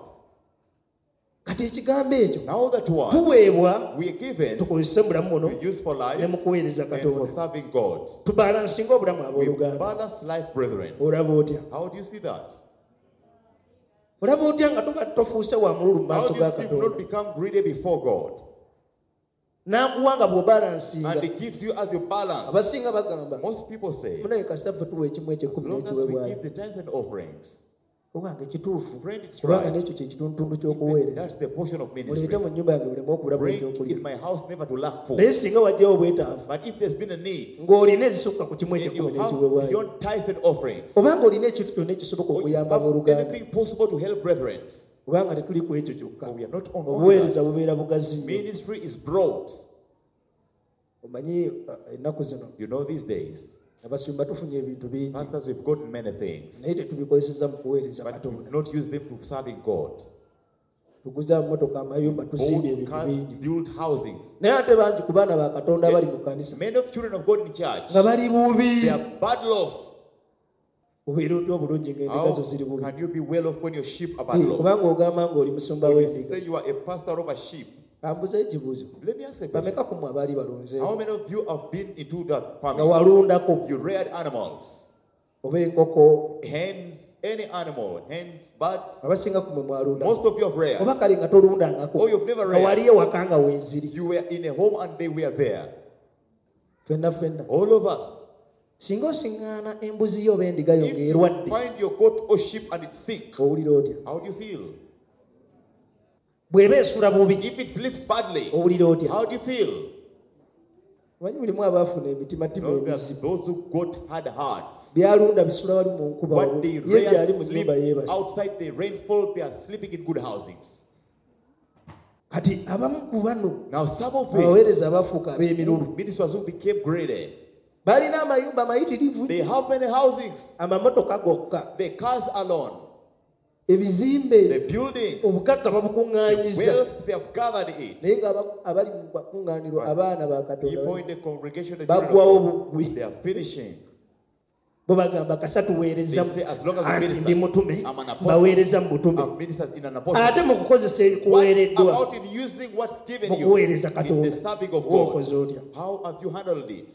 kati ekigambo ekyo Now that word tuweebwa we are given tukozese mulamu buno to use for life ne mu kuweereza and for katonda serving God. tubalansinga obulamu We abooluganda balance life, brethren. olaba otya How do you see that? olaba otya nga tuba tofuuse wa mululu mu How maaso do you ga see you not katonda become greedy before God? n'akuwa nga bw'obalansinga And He gives you as your balance. abasinga bagamba Most people say, munaye kasita ffe tuwa ekimu as ekyekumi long as we n'ekiweebwayo give the tithe and offerings, obange kituufu friend, it's kubanga right. n'ekyo kye kitundutundu ky'okuweereza That's the portion of muleete ministry. mu nnyumba yange bulemu okubulamu Bring ekyokulya in my house never to lack for. naye singa wajjawo obwetaavu But if there's been a need, ng'olina ezisukka ku kimu and you ekyekumi have n'ekiweebwayo beyond tithe and offerings, obanga olina ekintu kyonna ekisoboka or you okuyamba have abooluganda anything possible to help brethren, kubanga tetuli ku ekyo kyokka but we are not on only obuweereza that. bubeera bugazi nnyo Ministry is broad. omanyi uh, ennaku zino You know, these days, abasumba tufunye ebintu bingi pastors, we've gotten many things, naye tetubikozeseza mu kuweereza but katonda we've not used them to serving God. tuguza motoka amayumba tusimbye Both ebintu cars, bingi build housings. naye ate bangi ku baana ba katonda abali mu kanisa Many of children of God in church, nga bali bubi they are bad off. obeera otya obulungi ng'endiga How zo ziri bubi can you be well off when your sheep are bad Eh, off? kubanga ogamba ng'oli musumba When you w'endiga say you are a pastor of a sheep, kambuza ekibuuzo let me ask a question. bameka ku mmwe abaali balonze How many of you have been into that nga family? walundako You reared animals, oba enkoko hens, any animal, hens, birds. abasinga ku mmwe mwalundako Most of you have reared. oba kale nga tolundangako Oh, you've never nga read. wali ewaka nga weeziri You were in a home and they were there. ffenna ffenna All of us. singa osiŋŋaana embuzi yo oba endiga yo If you ng'erwadde find your goat or sheep and it's sick, owulira otya how do you feel? bw'eba esula bubi If it sleeps badly, owulira otya how do you feel? omanyi mulimu abaafuna emitimatima No, there's emizibu those who got hard hearts. byalunda bisula wali mu nkuba What they ye gyali rear mu sleep nnyumba yeebase outside the rainfall, they are sleeping in good housings. kati abamu ku bano Now, some of these abaweereza abafuuka ab'emirulu ministers who became greedy, balina amayumba mayitirivu they have many housings, amamotoka gokka the cars alone. ebizimbe The buildings, obugagga the babukuŋŋaanyiza wealth, they have gathered it. naye nga abali mu kakuŋŋaaniro abaana ba People Katonda in the congregation, the children baggwawo of bugwi God, they are finishing. bo bagamba kasatuweereza They say, as long as we anti minister, ndi mutume I'm an apostle, baweereza mu butume I've ministered in an apostle. ate mu kukozesa What ebikuweereddwa about in using what's given mu you kuweereza in Katonda the serving of okoze God? otya How have you handled it?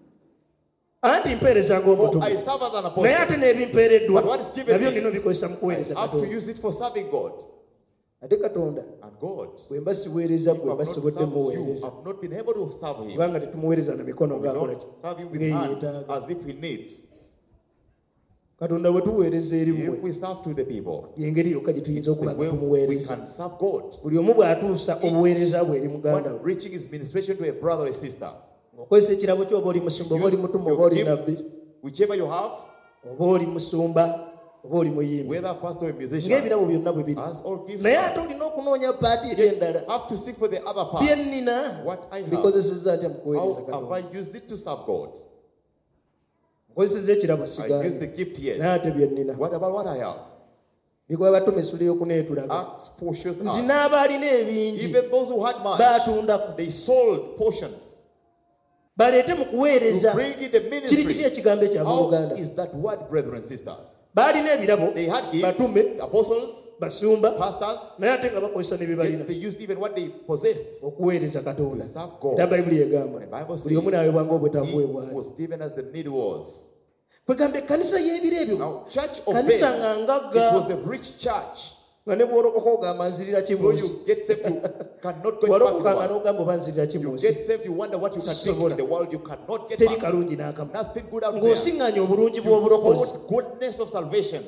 anti mpeereza Oh, I ng'omutume serve as an naye apostle. ate n'ebimpeereddwa But what is given nabyo me, nina bikozesa mu I kuweereza have to Katonda use it for serving God. ate Katonda And God, bwe mba siweereza if bwe I've mba not sisobodde served you, muweereza I've not been able to serve Him. kubanga tetumuweereza na mikono We ng'akola don't ki serve Him with hands ng'eyeetaaga as if He needs. Katonda bwe tuweereza eri If mmwe we serve to the people, yengeri yokka gye tuyinza the okuba nga way we tumuweereza can serve God. buli omu bw'atuusa obuweereza bwe eri muganda One we reaching his ministration to a brother or a sister. okozesa ekirabo kyo oba oli musumba oba oli Use mutume your oba oli gift, nabbi whichever you have, oba oli musumba oba oli muyimbi whether a pastor or a musician, ng'ebirabo byonna bwe biri as all gifts naye are. ate olina okunoonya paati eri endala Have to seek for the other part. bye nnina What I have. bikozesezza ntya mu kuweereza How have Katonda I used it to serve God? nkozeseza ekirabo I used the sigaanye gift, naye yes. ate bye nnina What about what I have? bikuba batume esula y'okuneetulaga Acts portions nti are. n'abaalina ebingi Even those who had much, baatundako they sold portions baleete mu to kuweereza bring in the kiri kitya ministry. ekigambo ekya How muluganda is that word, brethren and sisters? baalina ebirabo They had gifts, batume apostles, basumba pastors, naye ate nga bakozesa ne bye balina yet they used even what they possessed. okuweereza Katonda To serve God. era bayibuli egamba The Bible buli omu says n'aweebwa ng'obwetaavu bwe he bwali was given as the need was. kwegamba ekkanisa y'ebiro ebyo Now, church of kanisa Ben, nga it ngagga was a rich church. nga ne bw'olokoka ogamba nzirira ki mu When nsi you get saved, you cannot go back walokoka to nga the world. n'ogamba oba nzirira ki mu You nsi get saved, you wonder what you can take in the world. You cannot get teri back. kalungi n'akamu Nothing good out there. ng'osiŋŋaanya obulungi You bw'obulokozi hold goodness of salvation.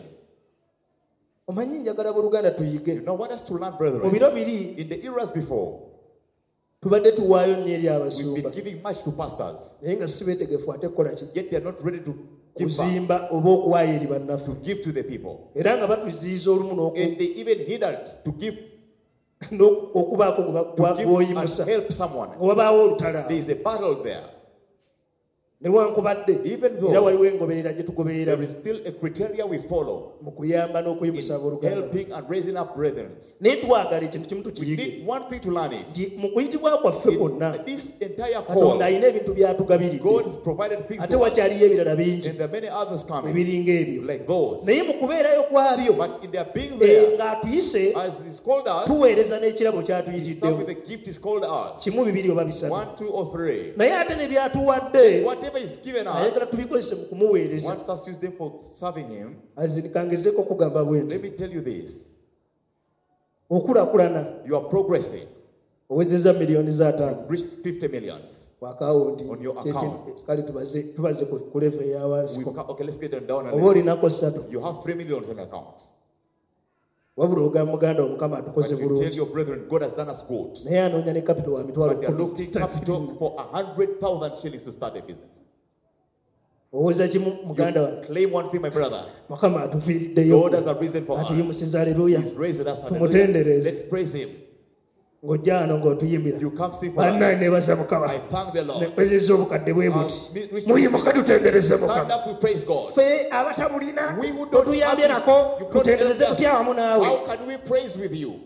omanyi njagala buluganda tuyige You know what us to learn, mu brethren? biro biri In the eras before, tubadde tuwaayo nnyo eri we've abasumba been giving much to pastors, naye nga si beetegefu ate kukola ki yet they are not ready to give back, kuzimba oba okuwaayo eri bannaffe to give to the people. era nga batuziyiza olumu n'oku- And they even hindered to give, n'oku- okubaako gwe to ba- give bw'oyimusa and help someone. nga wabaawo olutalo awo There is a battle there. newankubadde Even though era waliwo engoberera gye tugoberera There is still a criteria we follow mu kuyamba n'okuyimusa in abooluganda helping and raising up brethren. naye twagala ekintu kimu We tukiyige need one thing to learn it. nti mu kuyitibwa kwaffe kwonna In this entire call, katonda alina ebintu byatugabiridde God has provided things ate to us, wakyaliyo ebirala bingi and there are many others coming, ebiringa ebyo like those. naye mu kubeerayo kwabyo But in their being eh, there, ng'atuyise as He's called us, tuweereza n'ekirabo He served kyatuyitiddemu with the gift He's called us. kimu bibiri oba bisatu One, two, or three. naye ate ne byatuwadde Whatever He's given us, ayagala tubikozese mu kumuweereza wants us to use them for serving Him. azinikangezeko okugamba bwe nti Let me tell you this: okulaakulana you are progressing. owezeza miliyoni za ataano Reached fifty millions. ku akawunti On your Kye- account. kale tubaze tubaze ku ku level We've eyawansiko got- okay, let's get them down a oba little. olinako ssatu You have three millions in account. wabula ogamba muganda omukama But atukoze you tell bulungi your brethren, God has done us good. naye anoonya ne capital wa mitwalo But they are kkumi looking capital for a hundred thousand shillings to start a business. oweza kimu muganda You wange claim one thing, my brother. mukama atufiiriddeyo God has a reason for us. atuyimusiza aleluya He's raised us. Tumutendereze. Let's praise Him. ng'ojja wano ng'otuyimbira You come see for us. bannaye nebaza mukama I thank the Lord. nekwezeza obukadde bwe buti Uh, we- muyimuka tutendereze Stand mukama up, we praise God. ffe abatabulina We who don't totuyambye have it, nako you don't tutendereze help us. tutya wamu naawe How can we praise with you?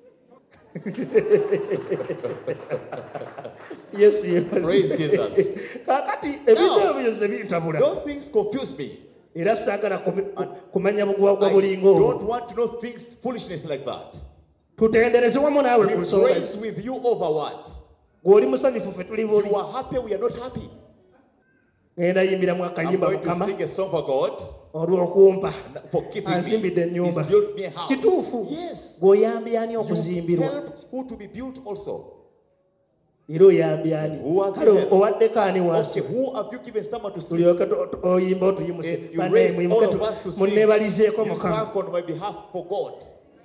yesu yebaze. Praise Jesus. kaakati ebintu Now, ebyo byose bintabula Those things confuse me. era saagala kumi- kumanya buguwagwa I bulinga obwo don't want to know things, foolishness like that. tutendereze wamu naawe ku We nsonga praise with you over what? ng'oli musanyufu ffe tuli bubi You are happy, we are not happy. ngenda yimbiramu I'm akayimba going to mukama sing a song for God olw'okumpa for giving me. ansimbidde ennyumba He's built me a house. kituufu Yes. ng'oyambye ani You okuzimbirwa helped who to be built also. era oyambye ani Who has kale the help? owaddeko ani Okay, wansi who have you given someone to sleep? tulyoke tu- tu- oyimba otuyimuse And you bannaye raise muyimuke all tu- of us to sing. munneebalizeeko You mukama thank on my behalf for God.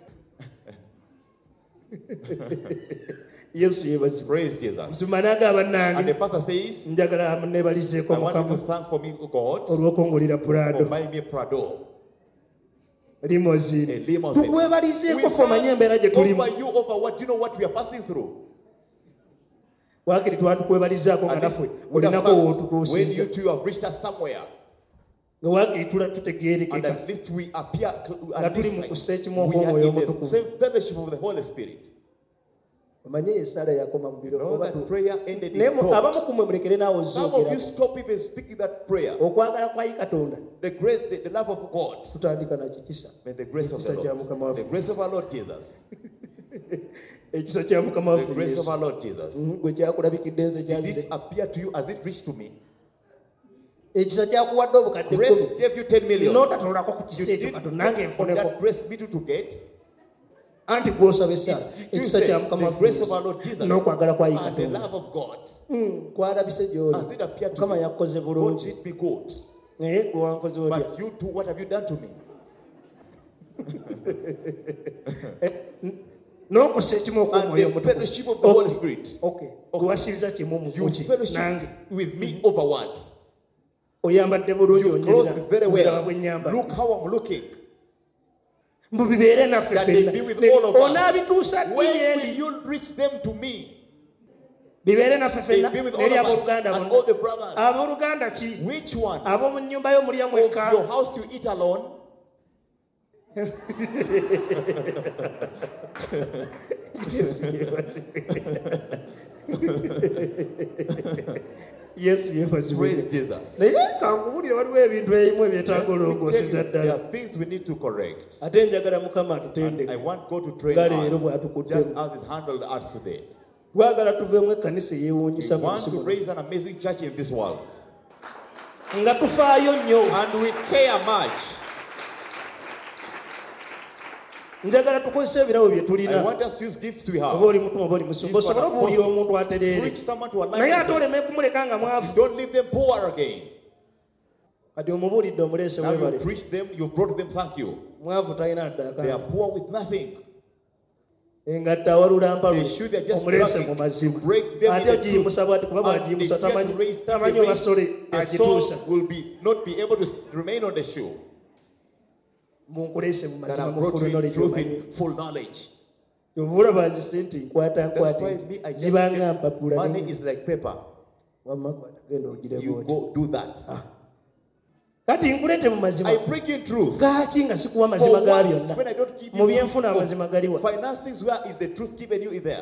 yesu yeebazibwa Praise Jesus. musuma n'agamba And the nange pastor says, njagala munneebalizeeko I want you mukama to thank for me, God, olw'okungulira for pulado buying me a Prado. A limozini limousine. tukwebalizeeko ffe omanye embeera gye thank tulimu over you over what you know what we are passing through. waakiri twatukwebalizaako nga And naffe would have olinako thanked when wootutuusizza you two have reached us somewhere. nga waakitula and tutegeerekeka at least we appear nga at tuli least mu like kuseekimu we are okw'omwoyo in the omutukuvu. same fellowship of the Holy Spirit. omanye esaala yakoma mu biro Know oba that tu- prayer ended naye in mu- God. abamu kumwe mulekere naawe Some of you ozoogera stop even speaking that prayer. okwagala kwa katonda The grace, the, the love of God. tutandika nakikisa May the grace of the Ekisa kya Mukama Lord. waffe. The grace of our Lord Jesus. ekisa kya mukama The waffe grace Yesu. of our Lord Jesus. Mhm, gwe kyakulabikidde nze Did kyazire it appear to you as it reached to me? ekisa kyakuwadde obukadde Grace kkumi gave you ten million. n'otatolako ku You kisa ekyo did katonda nange on nfuneko that grace me too to get. anti gw'osaba esaala It's, you ekisa say, kya mukama the waffe grace of Yesu. our Lord Jesus n'okwagala kwa and the katonda love of God. Mm, kwalabise gy'oli As it appeared to mukama me, yakoze God bulungi did me good. naye gwe wankoze otya But you too, what have you done to me? n'okosa ekimu And okw'omwoyo the fellowship of the Holy Spirit. okay gwewasiriza kimu mu You kuki fellowship nange with me over what? oyambadde bulungi You closed very nziraba bwe well. nyambadde Look how I'm looking. mbu bibeere naffe That they be with ffenna all of us. onaabituusa ddi When yendi will you reach them to me? bibeere naffe They ffenna be with all neri of us abooluganda and bonna all the brothers. abooluganda ki Which one? ab'omu nnyumba yo mulya Of mwekka your house you eat alone? Yesu yeebazibwe. Yesu yeebazibwe. Praise Jesus. naye kankubulire waliwo ebintu ebimu ebyetaaga olongooseza There ddala are things we need to correct. ate njagala mukama And I atutendeke want God to train nga leero us bw'atukuddemu just as He's handled us today. twagala tuveemu ekkanisa We eyeewuunyisa mu want nsi to muno raise an amazing church in this world. nga tufaayo nnyo And we care much. njagala tukozesa ebirabo bye I tulina want us to use gifts we oba have. oli mutuma oba oli musumba osobole obuulira omuntu atereere Preach someone to a naye ate life. oleme kumuleka nga mwavu Don't leave them poor again. kati omubuulidde omuleese Now you weebale preach them, you brought them thank you. mwavu talina They are addaaka poor with nothing. engatta awalula mpalu They should have just omuleese dragged mu it, mazima break them in ate the truth. ogiyimusa bwati kuba And they bwagiyimusa get tamanyi raised, tamanyi the oba raised- sole the agituusa soul will be not be able to s- remain on the shoe. munkuleese mu That mazima have brought mufulu you in knowledge truth omanyi in full knowledge. ovula banzise nti nkwata That's nkwate why me, I just zibanga mpapula money is like paper. wamma kwata genda ogireba You oti go do that. Ah. kati nkuleete mu mazima I bring in truth. gaaki nga sikuwa For mazima ga once, byonna when I don't give mu you byenfuna amazima galiwa finances, where is the truth given you is there?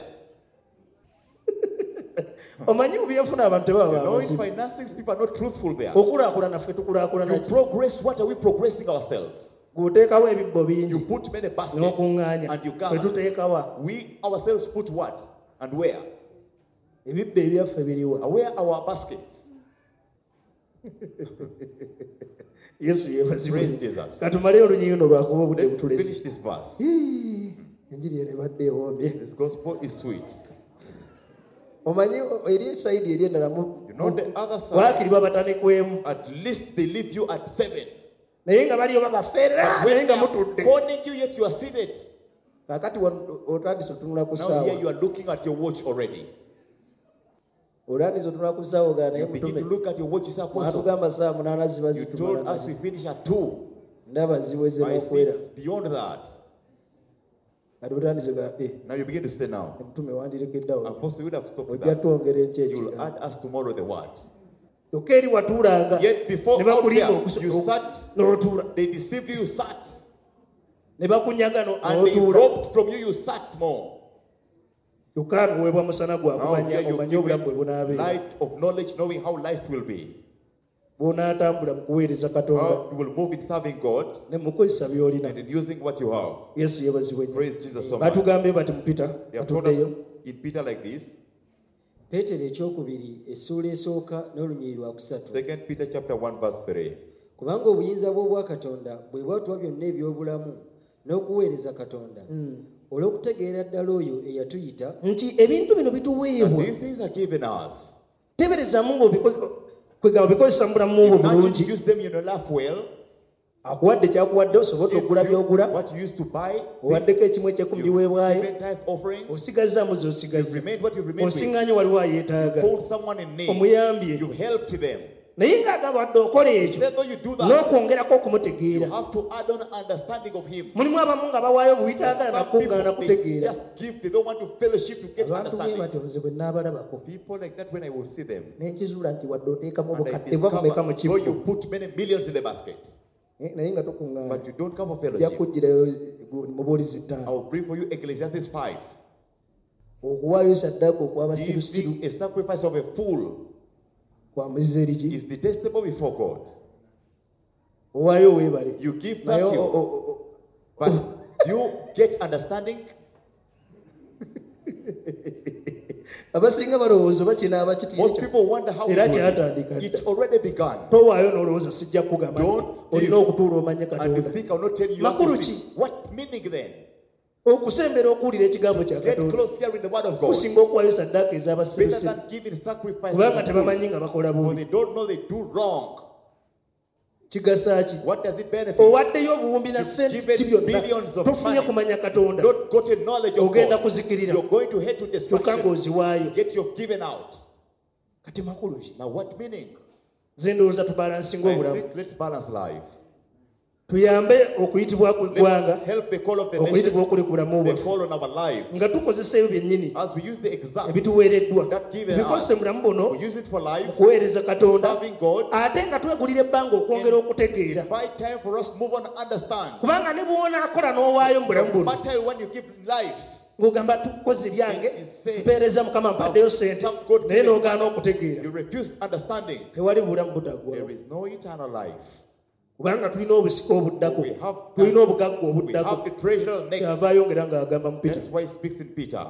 omanyi mu byenfuna abantu tebaba You know, in bamazima finances, people are not truthful there. okulaakulana ffe tukulaakulana You progress, what are we progressing ourselves? gwoteekawo ebibbo You bingi put many baskets n'okuŋŋaanya and you ffe gather. tuteekawa We ourselves put what and where? ebibbo ebyaffe biriwa Where are our baskets? yesu Praise yeebazibwe Jesus. katumale olunyiyuno lwakuba obudde Let's butulese finish this verse. Hii, enjiri eno ebadde ewombye This gospel is sweet. omanyi eri sayidi eri endala mu- You know the other side. waakiri babatanekwemu At least they leave you at seven. naye nga baliyo babafeerera But naye when they nga are mutudde calling you, yet you are seated. kaakati wano otandise otunula ku Now here you ssaawa are looking at your watch already. otandise otunula ku ssaawa ga naye You begin to mutume look at your watch. You say, Apostle, atugamba saa munaana ziba you told us we zitumala finish at two. ndaba ziweze I see n'okwera it's beyond that. kati otandise ga eh, Now you begin to say now, omutume wandirekeddawo Apostle, you would have stopped with ojja that. twongera enki You will ekigambo add us tomorrow the word. kyokka eri watuulanga Yet before ne out bakulimba there, okuso- you oku- sat, n'otuula they deceived you, you sat. ne bakunyaga no- And they n'otuula robbed from you, you sat more. kyokka noweebwa musana gwa Now kumanya here you omanye obulamu bwe give bunaabeera light of knowledge, knowing how life will be. bw'onaatambula mu kuweereza katonda How you will move in serving God ne mu kukozesa by'olina and in using what you have. yesu yeebazibwe nnyo Praise Jesus so much. batugambe bati mupita They have told us atuddeyo in Peter like this. peetero ekyokubiri essuula esooka n'olunyiri lwa kusatu Second Peter chapter one verse three. kubanga obuyinza bw'obwa katonda bwe bwatuwa byonna eby'obulamu n'okuweereza katonda olw'okutegeera ddala oyo eyatuyita nti ebintu bino And bituweebwa these things are given us. teberezamu ng'obikoze- kwegamba obikozesa mu bulamu bwo Imagine bulungi you use them in your life well. akuwadde kyakuwadde osobola Gives okugula you by'ogula what you used to buy. owaddeko ekimu ekyekumi biweebwayo Given tithe offerings. osigazzaamu You've z'osigaza remained what you've remained with. osiŋŋaanye waliwo ayeetaaga Told someone in need. omuyambye You've helped them. naye ng'agamba wadde okola He ekyo said, though you do that, n'okwongerako you okumutegeera. have to add on understanding of him. Mulimu abamu nga bawaayo buyitaagala Some nakuŋŋaana people, they kutegeera. just give, they don't want to fellowship to get Abantu bwe understanding. batyo nze bwe naabalabako People like that, when I will see them, ne nkizuula nti wadde oteekamu and I obukadde bwa bumeka mu discover, though you kibbo put many millions in the basket, Eh, naye nga tokuŋŋaana but you don't come for ojja fellowship, kugirayo mu buulizi I ttaano. will bring for you Ecclesiastes five. Okuwaayo saddaaka okw'abasirusiru Giving a sacrifice of a fool kwa muzeri ki? is detestable before God. Owaayo weebale. You give, Naye thank o- you, o- o- but do you get understanding? abasinga balowooza oba kinaaba kiti Most ekyo. people wonder how it Era will kyatandika be. dda. It already begun. Towaayo n'olowooza sijja kugamba nti Don't olina give. okutuula omanye And you Katonda. think I'll not tell you Makulu what to ki? see. What meaning then? Okusembera okuwulira ekigambo kya Get Katonda close here in the word of God. kusinga okuwaayo saddaaka Better ez'abasirusiru than giving sacrifice. kubanga tebamanyi nga bakola For bubi. they don't know they do wrong. Kigasa ki? What does it benefit? Owaddeyo obuwumbi na You've sente given ki byonna billions of tofunye money. kumanya Katonda Not gotten knowledge of ogenda God. kuzikirira You're going to head to kyokka destruction. ng'oziwaayo. Yet you've given out. Kati makulu ki? Now what meaning? Nze ndowooza tubalansinga I obulamu. think let's balance life. Tuyambe okuyitibwa kw'eggwanga, Let's help the call of the okuyitibwa nation, okuli ku bulamu the bwaffe, call on our lives. nga tukozesa ebyo byennyini As we use the exact, ebituweereddwa That given bikozese us. mu bulamu buno we use it for life, mu kuweereza Katonda, serving God. ate nga twegulira ebbanga okwongera okutegeera, By time for us to move on and understand. kubanga ne bw'onaakola n'owaayo mu bulamu No buno matter when you give life, ng'ogamba tukoze byange You say, mpeereza Mukama mpaddeyo sente Some good naye given. n'ogaana okutegeera, you refuse understanding. tewali bulamu butaggwa. There is no eternal life. Kubanga tulina obusika obuddako, We have, tulina obugagga we have obuddako. the treasure next. Kyava ayongera ng'agamba mu Peter. That's why he speaks in Peter.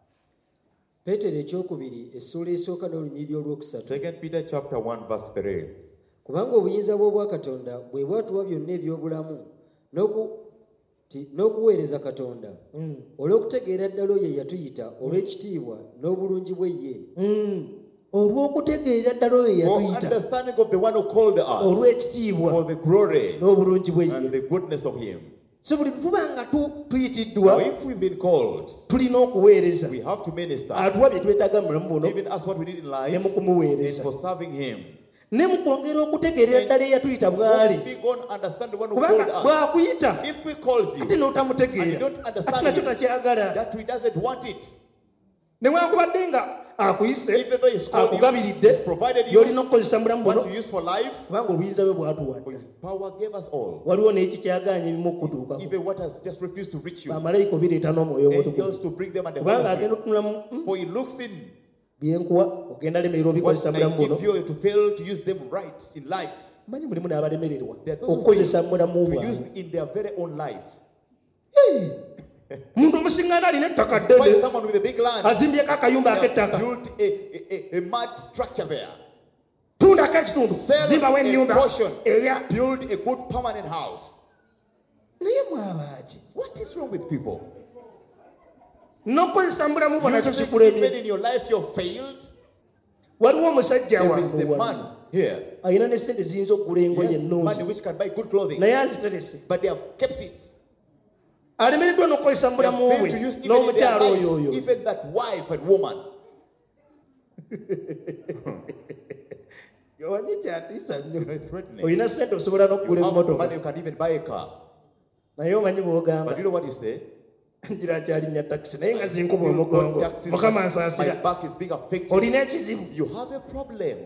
Peetero ekyokubiri essula esooka n'olunyiriri olwokusatu. Second Peter chapter one verse three. Kubanga obuyinza bw'obwa Katonda bwe bwatuwa byonna eby'obulamu n'oku- ti- n'okuweereza Katonda Mm. olw'okutegeera ddala oyo yatuyita olw'ekitiibwa n'obulungi bwe ye. Mm. Olw'okutegeera ddala oyo For yatuyita understanding of the one who called us, olw'ekitiibwa for the glory n'obulungi bwe and ye. the goodness of him. So buli tuba nga tu- Now tuyitiddwa if we've been called, tulina okuweereza. we have to minister. Atuwa bye twetaaga mu bulamu buno Giving us what we need in ne life mu and kumuweereza. for serving him. Ne mu kwongera okutegeerera ddala eyatuyita bw'ali. We go and understand the one who called Kubanga us. bw'akuyita If he calls ate you, and you n'otamutegeera don't ate understand nakyo him, takyagala. that he doesn't want it. Newankubadde nga akuyise Even though he's called you, akugabiridde he's provided you by'olina okukozesa mu bulamu buno, what to use for life, kubanga obuyinza bwe for bwatuwadde. his power gave us all. Waliwo n'eki kyagaanye ebimu okutuukako. Even what has just refused to reach you, Bamalayika obireeta n'omwoyo angels omutukuvu. to bring them and the Kubanga Holy agenda Spirit. otunulamu mm, For he looks in byenkuwa ogenda lemererwa what obikozesa mu I bulamu buno. give you to fail to use them right in life, Manyi mulimu n'abalemererwa There are those who okukozesa mu bulamu to use bwabwe. in their very own life. Hey! Muntu omusiŋŋaana alina ettaka Find ddene, someone with a big land, azimbyeko akayumba they have ak'ettaka, built a, a, a, a mud structure there. tundako ekitundu, Sell zimbawo a ennyumba portion, eya. build a good permanent house. Naye mwabaaki What is wrong with people? n'okukozesa mu bulamu bwo nakyo Using kikulemye. even in your life you've failed. Waliwo omusajja There is wange a wano man here. alina ne sente ziyinza okugula engoye Yes, money ennungi which can buy good clothing, naye aziterese, but they have kept it. alemereddwa n'okukozesa mu They have bulamu bwe failed to use even in their n'omukyalo oyo life, oyo. even that wife and woman. Omanyi kyatiisa nnyo. It's threatening. Olina sente osobola You n'okugula have money, emmotoka, you can even buy a car. naye omanyi bw'ogamba But you know what you say? ngira kyalinya takisi naye nga zinkuba You omugongo, got taxes, Mukama my ansaasira. back is being affected. Olina ekizibu. You have a problem.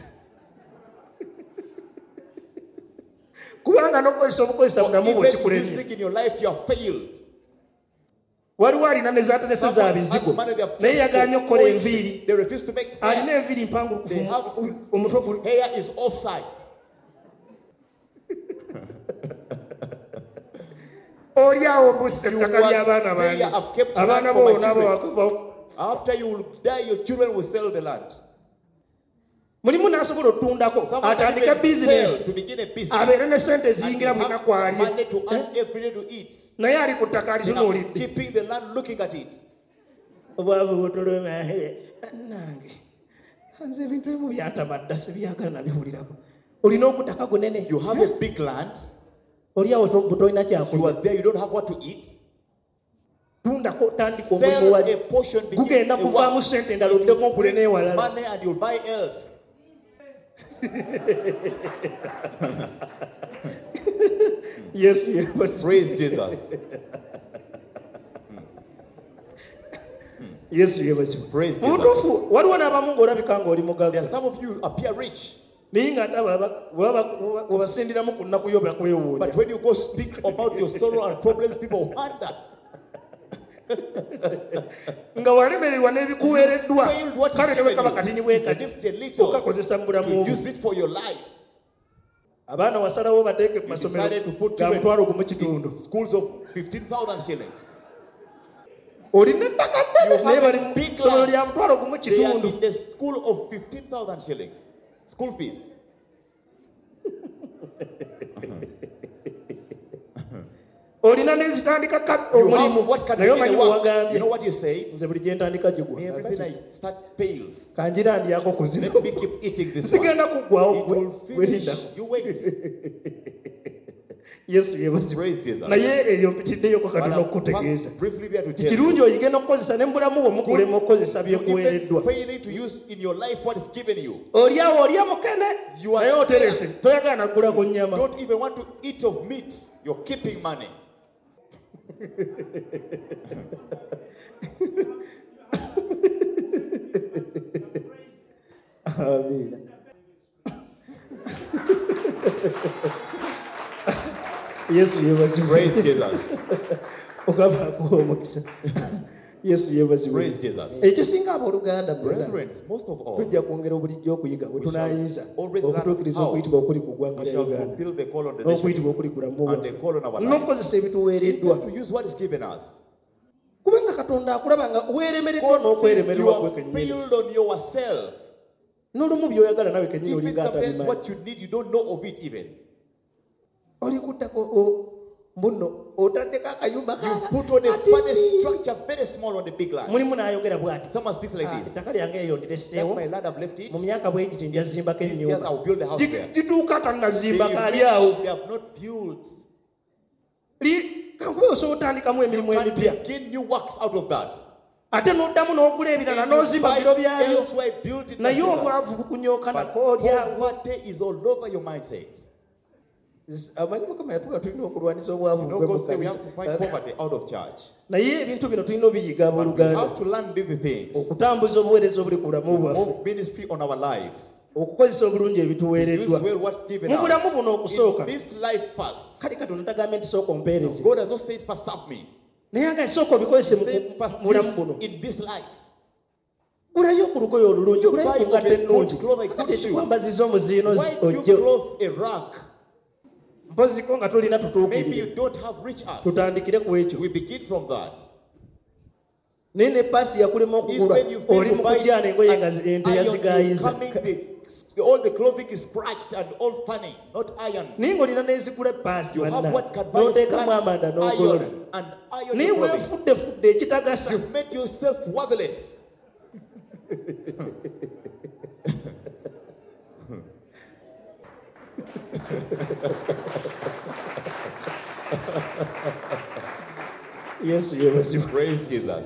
Kubanga n'okukozesa obukozesa mu bulamu bwo Even kikulemye. using in your life, you have failed. Waliwo alina ne zaaterese za Someone bizigo has money they have naye yagaanye okukola kept. enviiri, They refuse to make alina hair. enviiri mpangulukufu They have omutwe guli. hair is offside. Oli awo mbusi You ettaka want- ly'abaana they bange, have kept abaana land for my bo nabo children. wakavawo. After you will die, your children will sell the land. Mulimu n'asobola otundako Someone can atandike even sell bizinesi, to begin a business. abeere ne sente And ziyingira you buli have naku alye, money to earn every day to eat. naye ali ku ttaka They are alitunuulidde. keeping the land, looking at it. Obwavu butoloma nange nze ebintu ebimu byantamadda sibyagala nabiwulirako. Olina okutaka gunene, You have a big land. oli awo to- butolina You are kyakulya, there. You don't have what to eat. tundako tandika omulimu Sell wali, a portion. Begin gugenda a kuvaamu work. sente endala It will oddeko okule bring n'ewalala. money and you'll buy else. Yes, yes. Praise Jesus. Yes, yes. Praise Jesus. Mutufu waliwo n'abamu ng'olabika ng'oli There mugagga are some of you appear rich, naye nga ndaba webasindiramu ku nnaku yo bakwewuunya. but when you go speak about your sorrow and problems, people wonder. Nga walemererwa n'ebikuweereddwa Failed what is kale ne given bwekaba you. katini And bwekati if the little, okakozesa mu bulamu you obwo. use it for your life. Abaana wasalawo bateeke ku You masomero decided to put ga children mutwalo gumu kitundu. in schools of fifteen thousand shillings. Olina ettaka ddene You naye have bali a mu big ssomero land. lya mutwalo gumu They are kitundu. in the school of fifteen thousand shillings. School fees. Olina n'ezitandika ka- You omulimu have what can naye begin omanyi a bwe work. You wagambye know what you say? nze buli gye ntandika gigwa Everything I start fails. kanjira ndyako ku zino Let me keep eating this one. sigenda kuggwawo It will finish. werinda You wait. yesu yebazibwa Praise Jesus. naye eyo mpitiddeyoko But katono I'm okukutegeeza just briefly there to tell kirungi you. oyige n'okukozesa ne mu bulamu bwo mukulema okukozesa You even byekuweereddwa failing to use in your life what is given you. oli awo olya mukene You are naye oterese toyagala naggulako You nnyama don't even want to eat of meat. You're keeping money. amiina yesu yebazibwa Praise Jesus. okaba akuwa omukisa yesu yebazibwa Praise Jesus. ekisinga abooluganda mwena Brethren, most of all, tujja kwongera obulijjo okuyiga bwe tunayinza always learn okutuukiriza how okuyitibwa okuli ku ggwanga we lya shall uganda fulfill the call on the nation n'okuyitibwa okuli kulamu and the call on our life. n'okukozesa ebituweereddwa Even to use what is given us. kubanga katonda akulaba nga weeremereddwa God sees you n'okweremererwa gwe have kennyini failed on yourself. n'olumu by'oyagala nawe kennyini Even olinga sometimes atabimanyi what you need, you don't know of it even. olikuttako o- mbuno otaddeko akayumba You put on a funny structure, very small on the big land. mulimu n'ayogera bw'ati Someone speaks like "Ah, this. ettaka lyange eryo That ndireseewo my land I've left it. mu myaka bwe giti njazimbako These years ennyumba I'll build a house there. gituuka They tannazimbako ali awo reach, they have not built. Li- kankube osobola otandikamu emirimu You emipya can begin new works out of that. ate n'oddamu n'ogula ebirala And you n'ozimba buy biro byabyo elsewhere, build it naye yourself. obwavu bukunyooka But nako olyawo poverty is all over your mindset. amanyi mukama yatuga tulina okulwanisa obwavu You know, bwe mu God said we have kanisa. to fight poverty out of church. naye ebintu bino tulina obiyiga But we abooluganda have to learn these things. okutambuza obuweereza obuli ku bulamu bwaffe Move ministry on our lives. okukozesa obulungi Use ebituweereddwa well what's given mu us. bulamu buno In okusooka this life first. kale katonda tagambye nti sooka ompeereze God has not said first serve me. naye nga sooka obikozese mu Say first mu bulamu buno use in this life. gulayo ku lugoye olulungi You gulayo buy ku ngatto a good ennungi cloth, a good kati shoe. ekikwambaziza omuziino Why do you ojje clothe a rug? mpoziko nga tolina Maybe tutuukirire you don't have rich us. tutandikire ku ekyo We begin from that. naye ne paasi yakulema okugula Even you fail oli to mu buy kujjana engoye nga zi- an ente iron, you yazigaayiza coming, the, all the clothing is scratched and all funny, not iron. naye ng'olina n'ezigula paasi You have banna what can buy n'oteekamu flat amanda n'okolola iron and iron naye your clothing. weefuddefudde ekitagasa You've made yourself worthless. yesu yeebazibwa Praise Jesus.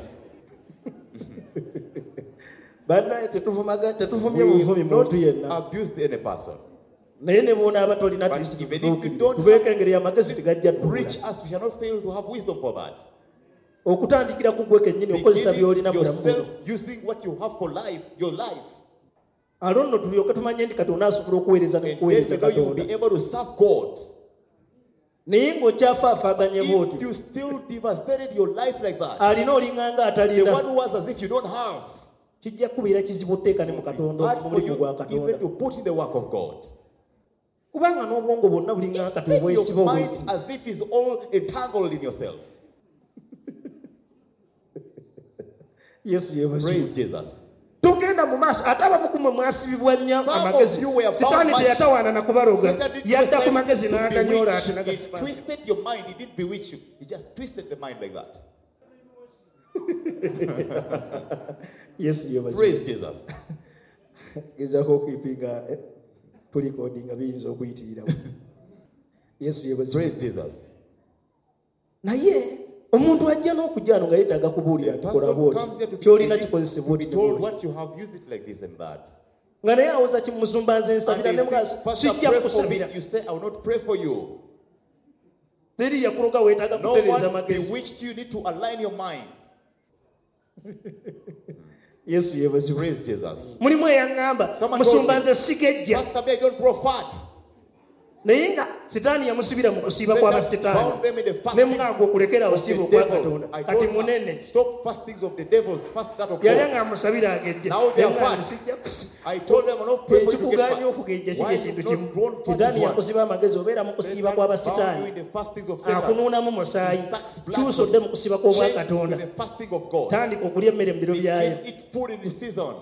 bannaye tetuvumaga tetuvumye We buvumi have muntu not yenna abused any person. naye ne bw'onaaba tolina But kristo even if you tutuukirire don't tubeeko have engeri y'amagezi tegajja Reach ddula us, we shall not fail to have wisdom for that. okutandikira ku gwe kennyini okozesa Beginning by'olina bulamu buno yourself using what you have for life, your life. alo nno tulyoke tumanye nti katonda asobola okuweereza And then n'okuweereza you know you'll katonda be able to serve God. naye ng'okyafaafaaganye If bw'oti you still devastated your life like that, alina olinganga the atalina one who was as if you don't have, kijja kubeera kizibu oteeka ne mu katonda hard mu for mulimu gwa you katonda even to put in the work of God. kubanga n'obwongo bwonna bulinganga kati Keep obwesiba your mind obwesiba as if it's all entangled in yourself. yesu yeebazibwa Praise Jesus. togenda mu maaso ate abamukumwe mwasibibwa nnyo Some amagezi of you were bound sitaani much. teyatawaana na kubaloga Satan didn't yadda twist ku them magezi to n'aganyoola bewitch. ate He n'agasiba twisted your mind. He didn't bewitch you. He just twisted the mind like that. yesu yeebazibwa Praise Jesus. gezaako okipinga tulikodinga biyinza okuyitirirawo yesu yeebazibwa Praise Jesus. naye omuntu ajja n'okujja ano nga yeetaaga kubuulira The nti kola person bwoti comes here to be kyolina teaching, kikozesebwa to be oti ne told bwoti what you have, use it like this and that. nga naye awoza kimusumba nze And nsabira ne they mugaso think, Pastor, sijja pray for me. kukusabira You say, I will not pray for you. teri yakuloga weetaaga No kutereeza one magezi. bewitched you. You need to align your minds. Yesu yeebazibwe. Praise Jesus. Mulimu eyaŋŋamba Someone told musumba me, nze sigejja Pastor, me, I don't grow fat. naye nga sitaani yamusibira mu kusiiba Satan kw'abasitaani bound them in the ne fasting muganga okulekera of obusiiba the okwa devils. Katonda I kati told her, munene stop fastings of the devils, fast that of yali God. nga amusabira agejje Now they are Naye nga fat. sijja kusiba. I told them, I'm not praying for you to get ekikugaanya fat. okugejja Why kiri you ekintu not kimu grown fat sitaani is one. yakusiba amagezi obeera mu kusiiba Satan bound you in kw'abasitaani the fastings of Satan. akunuunamu musaayi He sucks blood kyusa from odde mu kusiba kw'obwa change Katonda to the fasting of God. tandika okulya emmere mu biro byayo. Begin eat food in the season.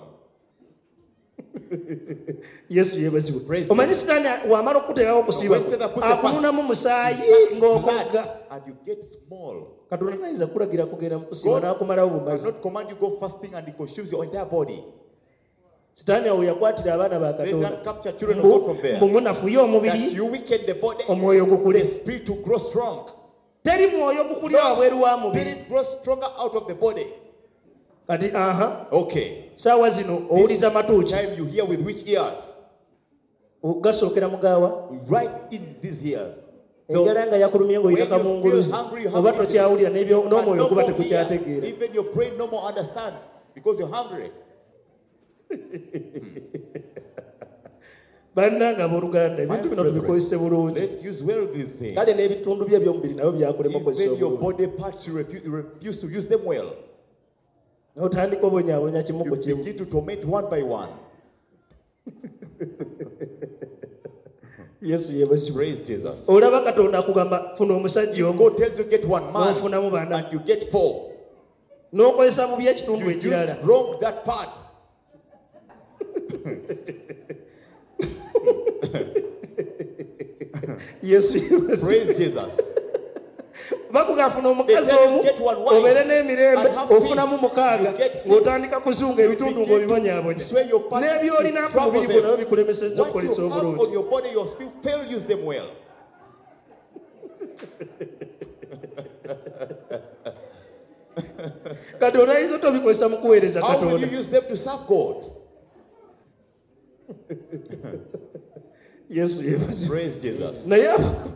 Yesu yeebazibwe. Praise Omanyi God. sitaani wamala okuteekawo okusiiba when Satan puts a fast, akunuunamu musaayi He sucks ng'okogga. blood and you get small. Katonda tayinza kulagira kugenda mu kusiiba God n'akumalawo does bumazi. not command you go fasting and it consumes your entire body. Sitaani awo yakwatira abaana ba Satan Katonda captured children of God from there. mbu munafuye That omubiri you weaken the body, omwoyo the gukule. spirit to grow strong. Teri mwoyo gukulira wabweru wa mubiri. Spirit grows stronger out of the body. Kati aha Okay. saawa zino owuliza matuuki Time you hear with which ears? gasookera mugaawa Right in these ears. enjala nga yakulumye ng'olina When you kamunguluzi feel hungry, you have oba this- tokyawulira n'ebyo- But n'omwoyo no guba more hear. tegukyategeera. Even your brain no more understands because you're hungry. bannanga abooluganda ebintu bino tubikozese bulungi Let's use well these things. kale n'ebitundu bye ebyomubiri nabyo byakulema okozesa Even your obulungi body parts, you refuse, you refuse to use them well. n'otandika obonyaabonya kimu You ku kimu. begin to torment one by one. Yesu yeebazibwe. Praise Jesus. olaba Katonda akugamba funa omusajja omu God tells you get one man n'ofunamu bana and you get four. n'okozesa bubi ekitundu You ekirala. use wrong that part. Yesu yeebazibwe. Praise Jesus. bakugamba funa omukazi They tell you omu get one wife obeere n'emirembe and have peace. ofunamu mukaaga You get six. ng'otandika kuzunga ebitundu You begin ng'obibonyaabonya to sway your parts n'ebyolina to ku travel mubiri them. gwo nabyo bikulemesezza What okukolesa you have on obulungi. your body, you still fail to use them well. kati olwayinza otobikozesa mu kuweereza How will you Katonda. use them to serve God? Yesu yeebazibwe. Praise Jesus. naye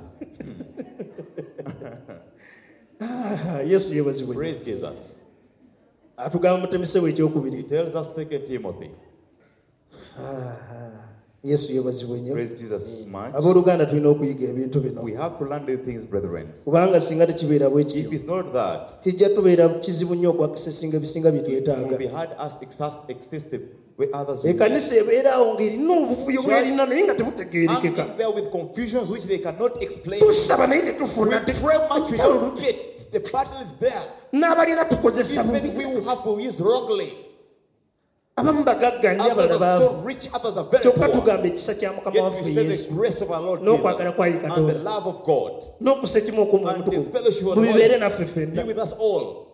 Ah, Yesu yeebazibwe. Praise Jesus. atugamba mu Timoseewo He ekyokubiri. tells us Second Timothy. Ah, Yesu yeebazibwe nnyo. Praise Jesus much. abooluganda tulina okuyiga ebintu bino We have to learn these things, brethren. kubanga singa tekibeera bwe If kityo it's not that, kijja tubeera kizibu nnyo okwakisesinga ebisinga bye it will twetaaga. be hard as excess- excessive where others will. ekkanisa ebeeraawo ng'erina obuvuyo bwerina naye nga tebutegeerekeka. Hanging there with confusions which they cannot explain. tusaba naye We tetufuna. pray much, we don't get. The battle is there. n'abalina tukozesa Even bubi. we will have to use wrongly. abamu bagagganya Others abalala are baavu. so rich, others are very kyokka poor. tugamba ekisa kya mukama Yet waffe we say yesu the grace of our Lord n'okwagala kwa Jesus and the Katonda love of God n'okusekimu okw'omwoyo and the omutukuvu fellowship of the mubibeere Holy naffe Spirit be ffenna. with us all.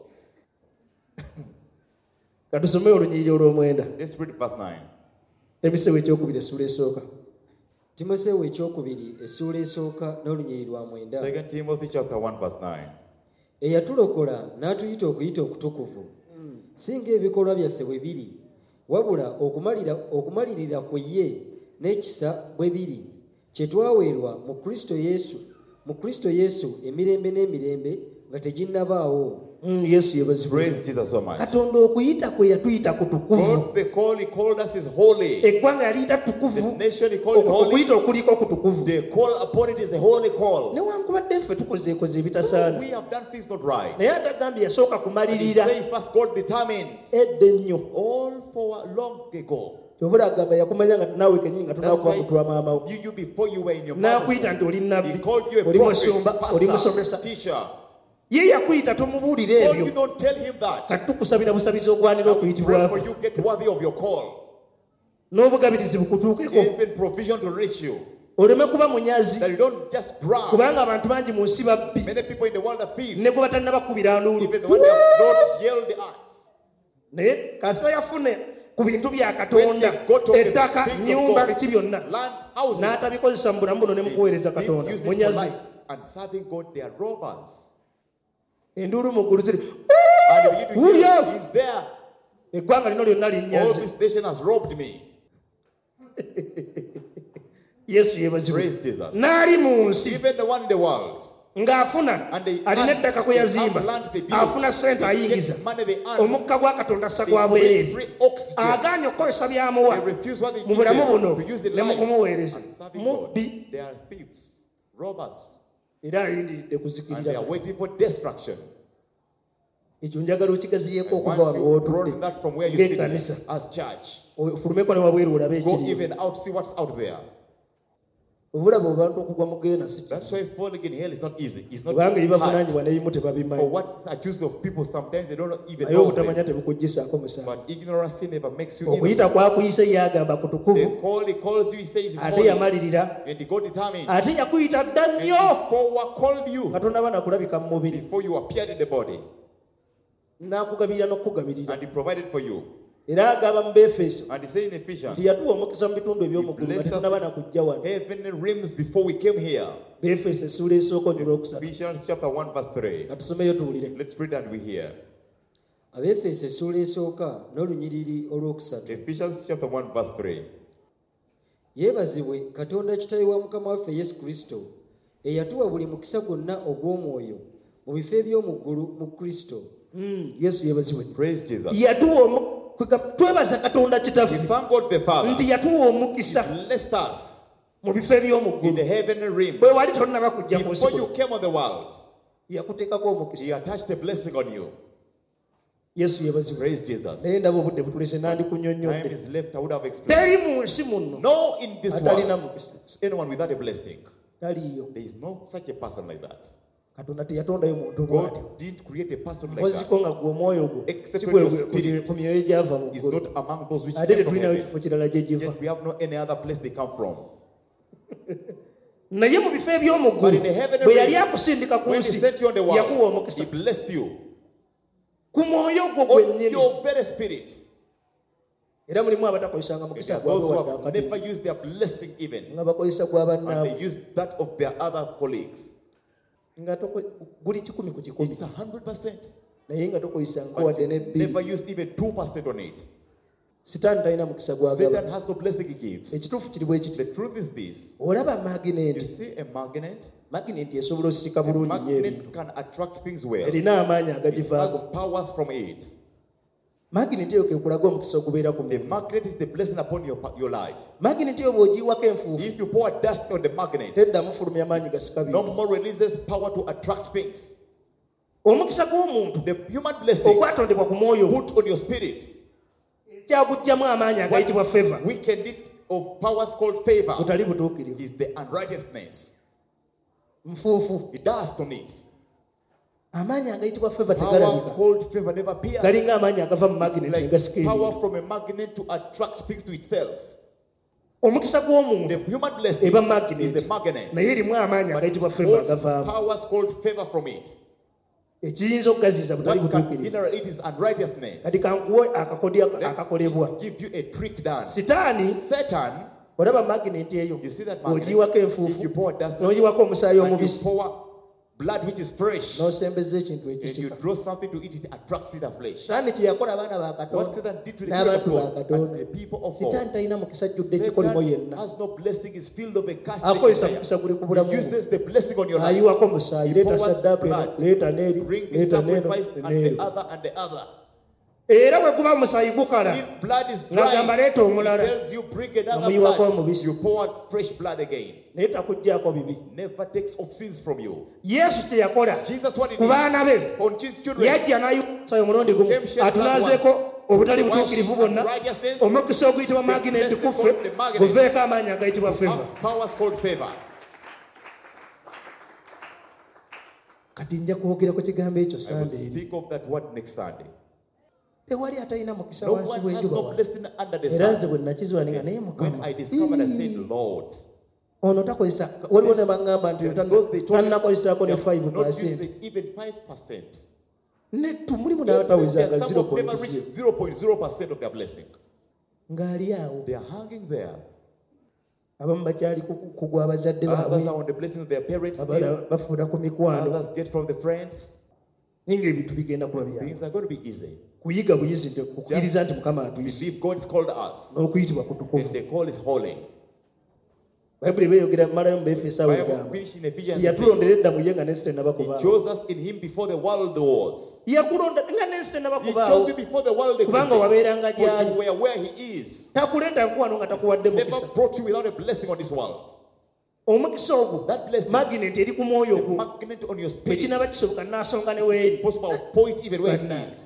katusome olunyiriri olw'omwenda Let's read verse nine. emisewo ekyokubiri essula esooka. timoseewo ekyokubiri essuula esooka n'olunyiriri lwa mwenda. Second Timothy chapter one verse nine. eyatulokola n'atuyita okuyita okutukuvu si ng'ebikolwa byaffe bwe biri wabula okumalira okumalirira kwe ye n'ekisa bwe biri kye twaweerwa mu kristo yesu mu kristo yesu emirembe n'emirembe nga teginnabaawo. Mm, yesu yeebazibwe. Praise Jesus so much. katonda okuyita kwe yatuyita kutukuvu. God, the call He called us is holy. eggwanga yaliyita The tukuvu. nation He called Ok- holy. okuyita okuliko kutukuvu. The call upon it is the holy call. newankubadde ffe tukozeekoze We ebitasaana have done things not right. naye atagambye yasooka And He kumalirira said first God determined edda ennyo. all for long ago. kyobula agamba yakumanya nga naawe kenyini nga That's tunaakuba why kutwa maamawo. you, you before you were in your mother's n'akuyita womb. nti oli He nabbi called you a oli prophet, musumba oli pastor, musomesa. teacher. ye yakuyita tomubuulira Called you, ebyo. don't tell him that. kati tukusabira busabizi ogwanira I will pray okuyitibwako for you, get worthy of your call. n'obugabirizi bukutuukeko Even provision to reach you. oleme kuba munyazi That you don't just grab. kubanga abantu bangi mu nsi babbi Many people in the world are thieves. ne gwe batannabakubira anuulu. Even the one that have not yelled the arts. naye kasita yafune ku bintu bya When katonda they got to the ettaka things of nyumba God, biki byonna land, houses, n'atabikozesa mu bulamu buno ne mu they kuweereza didn't katonda use it for munyazi. life. And serving God, they are robbers. enduulu mu ggulu ziri And if you do Wuyo! he's there. eggwanga lino lyonna All linnyazi. this nation has robbed me. Yesu yebazibwe. Praise Jesus. N'ali mu nsi Even the one in the world. ng'afuna And they alina earn- ettaka kwe they yazimba have land they build. afuna ssente They ayingiza get money they earn. omukka gwa katonda assa They gwa breathe bwereere free oxygen. agaanye okukozesa byamuwa They refuse what they mu give bulamu them buno to use the ne mu life kumuweereza and serving God. mubbi They are thieves, robbers, era alindiridde and they kuzikirira are waiting for destruction. ekyo njagala okigaziyeeko I okuva want wano you to wootudde broaden that from where you sit ng'ekkanisa as church. ofulumeko ne wabweru olabe Go ekiriyo even out, see what's out there. obulaba abantu okugwa mu geena si That's why falling in hell is not easy. It's not kubanga hard. ebibavunaanyibwa n'ebimu For tebabimanyi what accused of people, sometimes they don't even naye know obutamanya them. tebukuggisaako musango But ignorance sin never makes you okuyita innocent. kwakuyise yagamba They kutukuvu call, he calls you, he says it's ate holy. yamalirira And he got determined. ate yakuyita dda And nnyo before what called you, katonda bana kulabika mu mubiri before you appeared in the body, n'akugabirira n'okukugabirira and he provided for you. era agamba mu Befeso And he said in Ephesians, nti yatuwa omukisa mu bitundu eby'omuggulu nga He blessed us tetunaba na kujja wano heavenly realms before we came here. Befeso essula esooka onyula okusatu Ephesians chapter one verse three. nga tusomeyo tuwulire Let's read and we hear. Abefeso essuula esooka n'olunyiriri olwokusatu. Ephesians chapter one verse three. Yeebazibwe Katonda Kitaawe wa Mukama waffe Yesu Kristo eyatuwa buli mukisa gwonna ogw'omwoyo mu bifo eby'omu ggulu mu Kristo. Mm, yesu yeebazibwe Praise Jesus. yatuwa omu- kwega- twebaza katonda We kitaffe thank God the Father. nti yatuwa omukisa He blessed us mu bifo eby'omu in the ggulu heavenly realm. bwe wali tonnaba kujja mu nsi Before you kuno came on the world, yakuteekako omukisa He attached a blessing on you. yesu yeebazibwe Praise Jesus. naye ndaba obudde butulese Time nandikunnyonnyodde is left, I would have explained. teri mu nsi muno No, in this atalina world, mukisa anyone without a blessing. taliiyo There is no such a person like that. katonda teyatondayo muntu bw'atyo God didn't create a person like mpoziko that. nga gwe omwoyo gwo Except si when gwe your gwe- spirit ku myoyo gyava mu It's ggulu not among those which ate came from tetulinayo heaven. kifo kirala gye giva Yet we have no any other place they come from. naye mu bifo eby'omu But ggulu in the heavenly bwe yali realms, akusindika ku when He nsi sent you on the yakuwa world, omukisa He blessed you. ku mwoyo gwo On gwennyini your very spirit. era mulimu abatakozesanga And mukisa there are those gwabwe who wadde have akati never used their blessing even. nga bakozesa gwa And bannaabwe they use that of their other colleagues. nga toko- guli kikumi ku kikumi It's a hundred percent. naye nga tokozesanga But wadde you n'ebbiri never used even two percent on it. sitaani talina mukisa Satan gwagaba has no blessing he gives. ekituufu kiri bwe kiti The truth is this. olaba You maginenti see a magnet, maginenti esobola osirika a bulungi nnyo ebintu magnet can attract things well. It erina amaanyi has agagivaako powers from it. maginenti eyo kekulaga omukisa ogubeera ku The muntu magnet is the blessing upon your, your life. maginenti eyo bw'ogiyiwako enfuufu If you pour dust on the magnet, teddamu fulumya amaanyi gasika no bintu more releases power to attract things. omukisa gw'omuntu The human blessing ogwatondebwa ku mwoyo gwo put on your spirit, kyagugjamu amaanyi agayitibwa feva weakened it of powers called favor, butali butuukirivu is the unrighteousness. nfuufu It dust on it. amaanyi agayitibwa feva Power tegalabika called favor never appears. galinga amaanyi agava mu magineti Like negasika ebintu power from a magnet to attract things to itself. omukisa The gw'omuntu human blessing eba magnet is the magnet. naye erimu amaanyi But agayitibwa feva holds agavaamu powers called favor from it. ekiyinza okugaziiza butali What can butuukirivu generate it is unrighteousness. kati kankuwe akakodya akakolebwa Give you a trick done. sitaani Satan, olaba magineti eyo you see that magnet? ogiyiwako If enfuufu you pour dust on it, n'ogiwako omusaayi and you omubisi pour blood which is fresh, n'osembeza ekintu and you ekisika draw something to eat, it attracts it flesh. sitaani kye yakola abaana ba What katonda Satan did to the children of n'abantu ba God katonda and the people of sitaani God. talina mukisa ajjudde ekikolimo Satan yenna has no blessing, is filled of a casting. akozesa mukisa guli ku bulamu He bwo. uses the blessing on your life. ayiwako omusaayi He leeta pours saddaaka eno blood. leeta n'eri Bring this leeta n'eno sacrifice and the n'ero other and the other. era bwe guba omusaayi gukala If blood is n'agamba dry, leeta he omulala tells you bring another Omuyiwako blood. omubisi. You pour fresh blood again. naye takuggyako bibi Never takes off sins from you. yesu teyakola Jesus, what did ku he baana be on his children? yajja n'ayimusaayi omulundi gumu Came shed atunaazeeko obutali Wash butuukirivu bwonna unrighteousness. omukisa oguyitibwa maginenti kuffe guveeko amaanyi agayitibwa feva Have powers called favor. kati nja kwogera ku kigambo ekyo I will sande eri speak of that word next Sunday. tewali atalina mukisa No wansi one has w'enjuba no wano blessing under the era nze sun. bwe nakiziwaninga naye When mukama I discovered, I said, Ii, Lord, ono takozesa waliwo ne baŋŋamba nti and those they told me, tannakozesaako ne they five have not percent used even five percent. ne tumulimu There n'abatawezanga are some zero of them point have zero reached zero point zero percent of their blessing. ng'ali awo They are hanging there. abamu bakyali ku- kugwa abazadde Others baabwe are on the blessings of their parents. abala Still. bafuula ku mikwano Others get from the friends. naye ng'ebintu bigenda kuba byabwe Things are going to be easy. kuyiga buyizi nti kukkiriza nti Mukama atuyise Believe God has called us. n'okuyitibwa And kutukuvu. the call is holy. Bayibuli beeyogera malayo mu Befeso awo Bible egamba finished in Ephesians yatulondera six. edda mu ye nga n'ensi tennaba He kubaawo. chose us in him before the world was. Yakulonda nga n'ensi tennaba He kubaawo chose you before the world kubanga existed. wabeeranga For you gy'ali. were where he is. Takuleeta nkuwano nga takuwadde Never mukisa. brought you without a blessing on this world. Omukisa ogwo That blessing, magnet eri ku mwoyo the gwo magnet on your spirit, ekinaba kisoboka n'asonga ne weeri. possible I'll point even where it Bannange. is.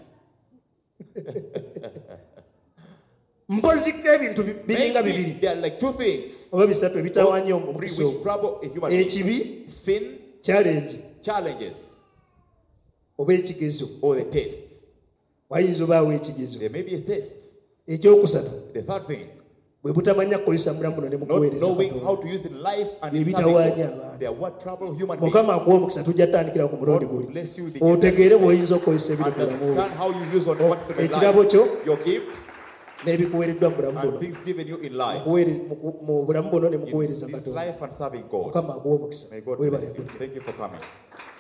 Mpoziko ebintu bi- biringa Maybe bibiri there are like two things oba bisatu ebitawaanya three omukisa which ogwo. trouble a human being: Ekibi, sin, challenge challenges, oba ekigezo. or the tests. Wayinza obaawo ekigezo. There may be a test. Ekyokusatu The third thing, bwe butamanya kukozesa mulamu buno ne not mukuweereza knowing Katonda. how to use in life and in Ebitawaanya serving abantu. God. They are what trouble human beings. Mukama akuwa omukisa tujja tutandikira ku mulundi God will guli. bless you. Otegeere bw'oyinza okukozesa ebiri mu bulamu bwo. Understand how you use on what's in Ekirabo life. kyo Your gifts n'ebikuweereddwa mu bulamu and buno. things given you in life. Mukuweere- mu- mu bulamu buno ne In mukuweereza this Katonda. life and serving God. Mukama akuwa omukisa. May God Weebale bless you. kujja. Thank you for coming.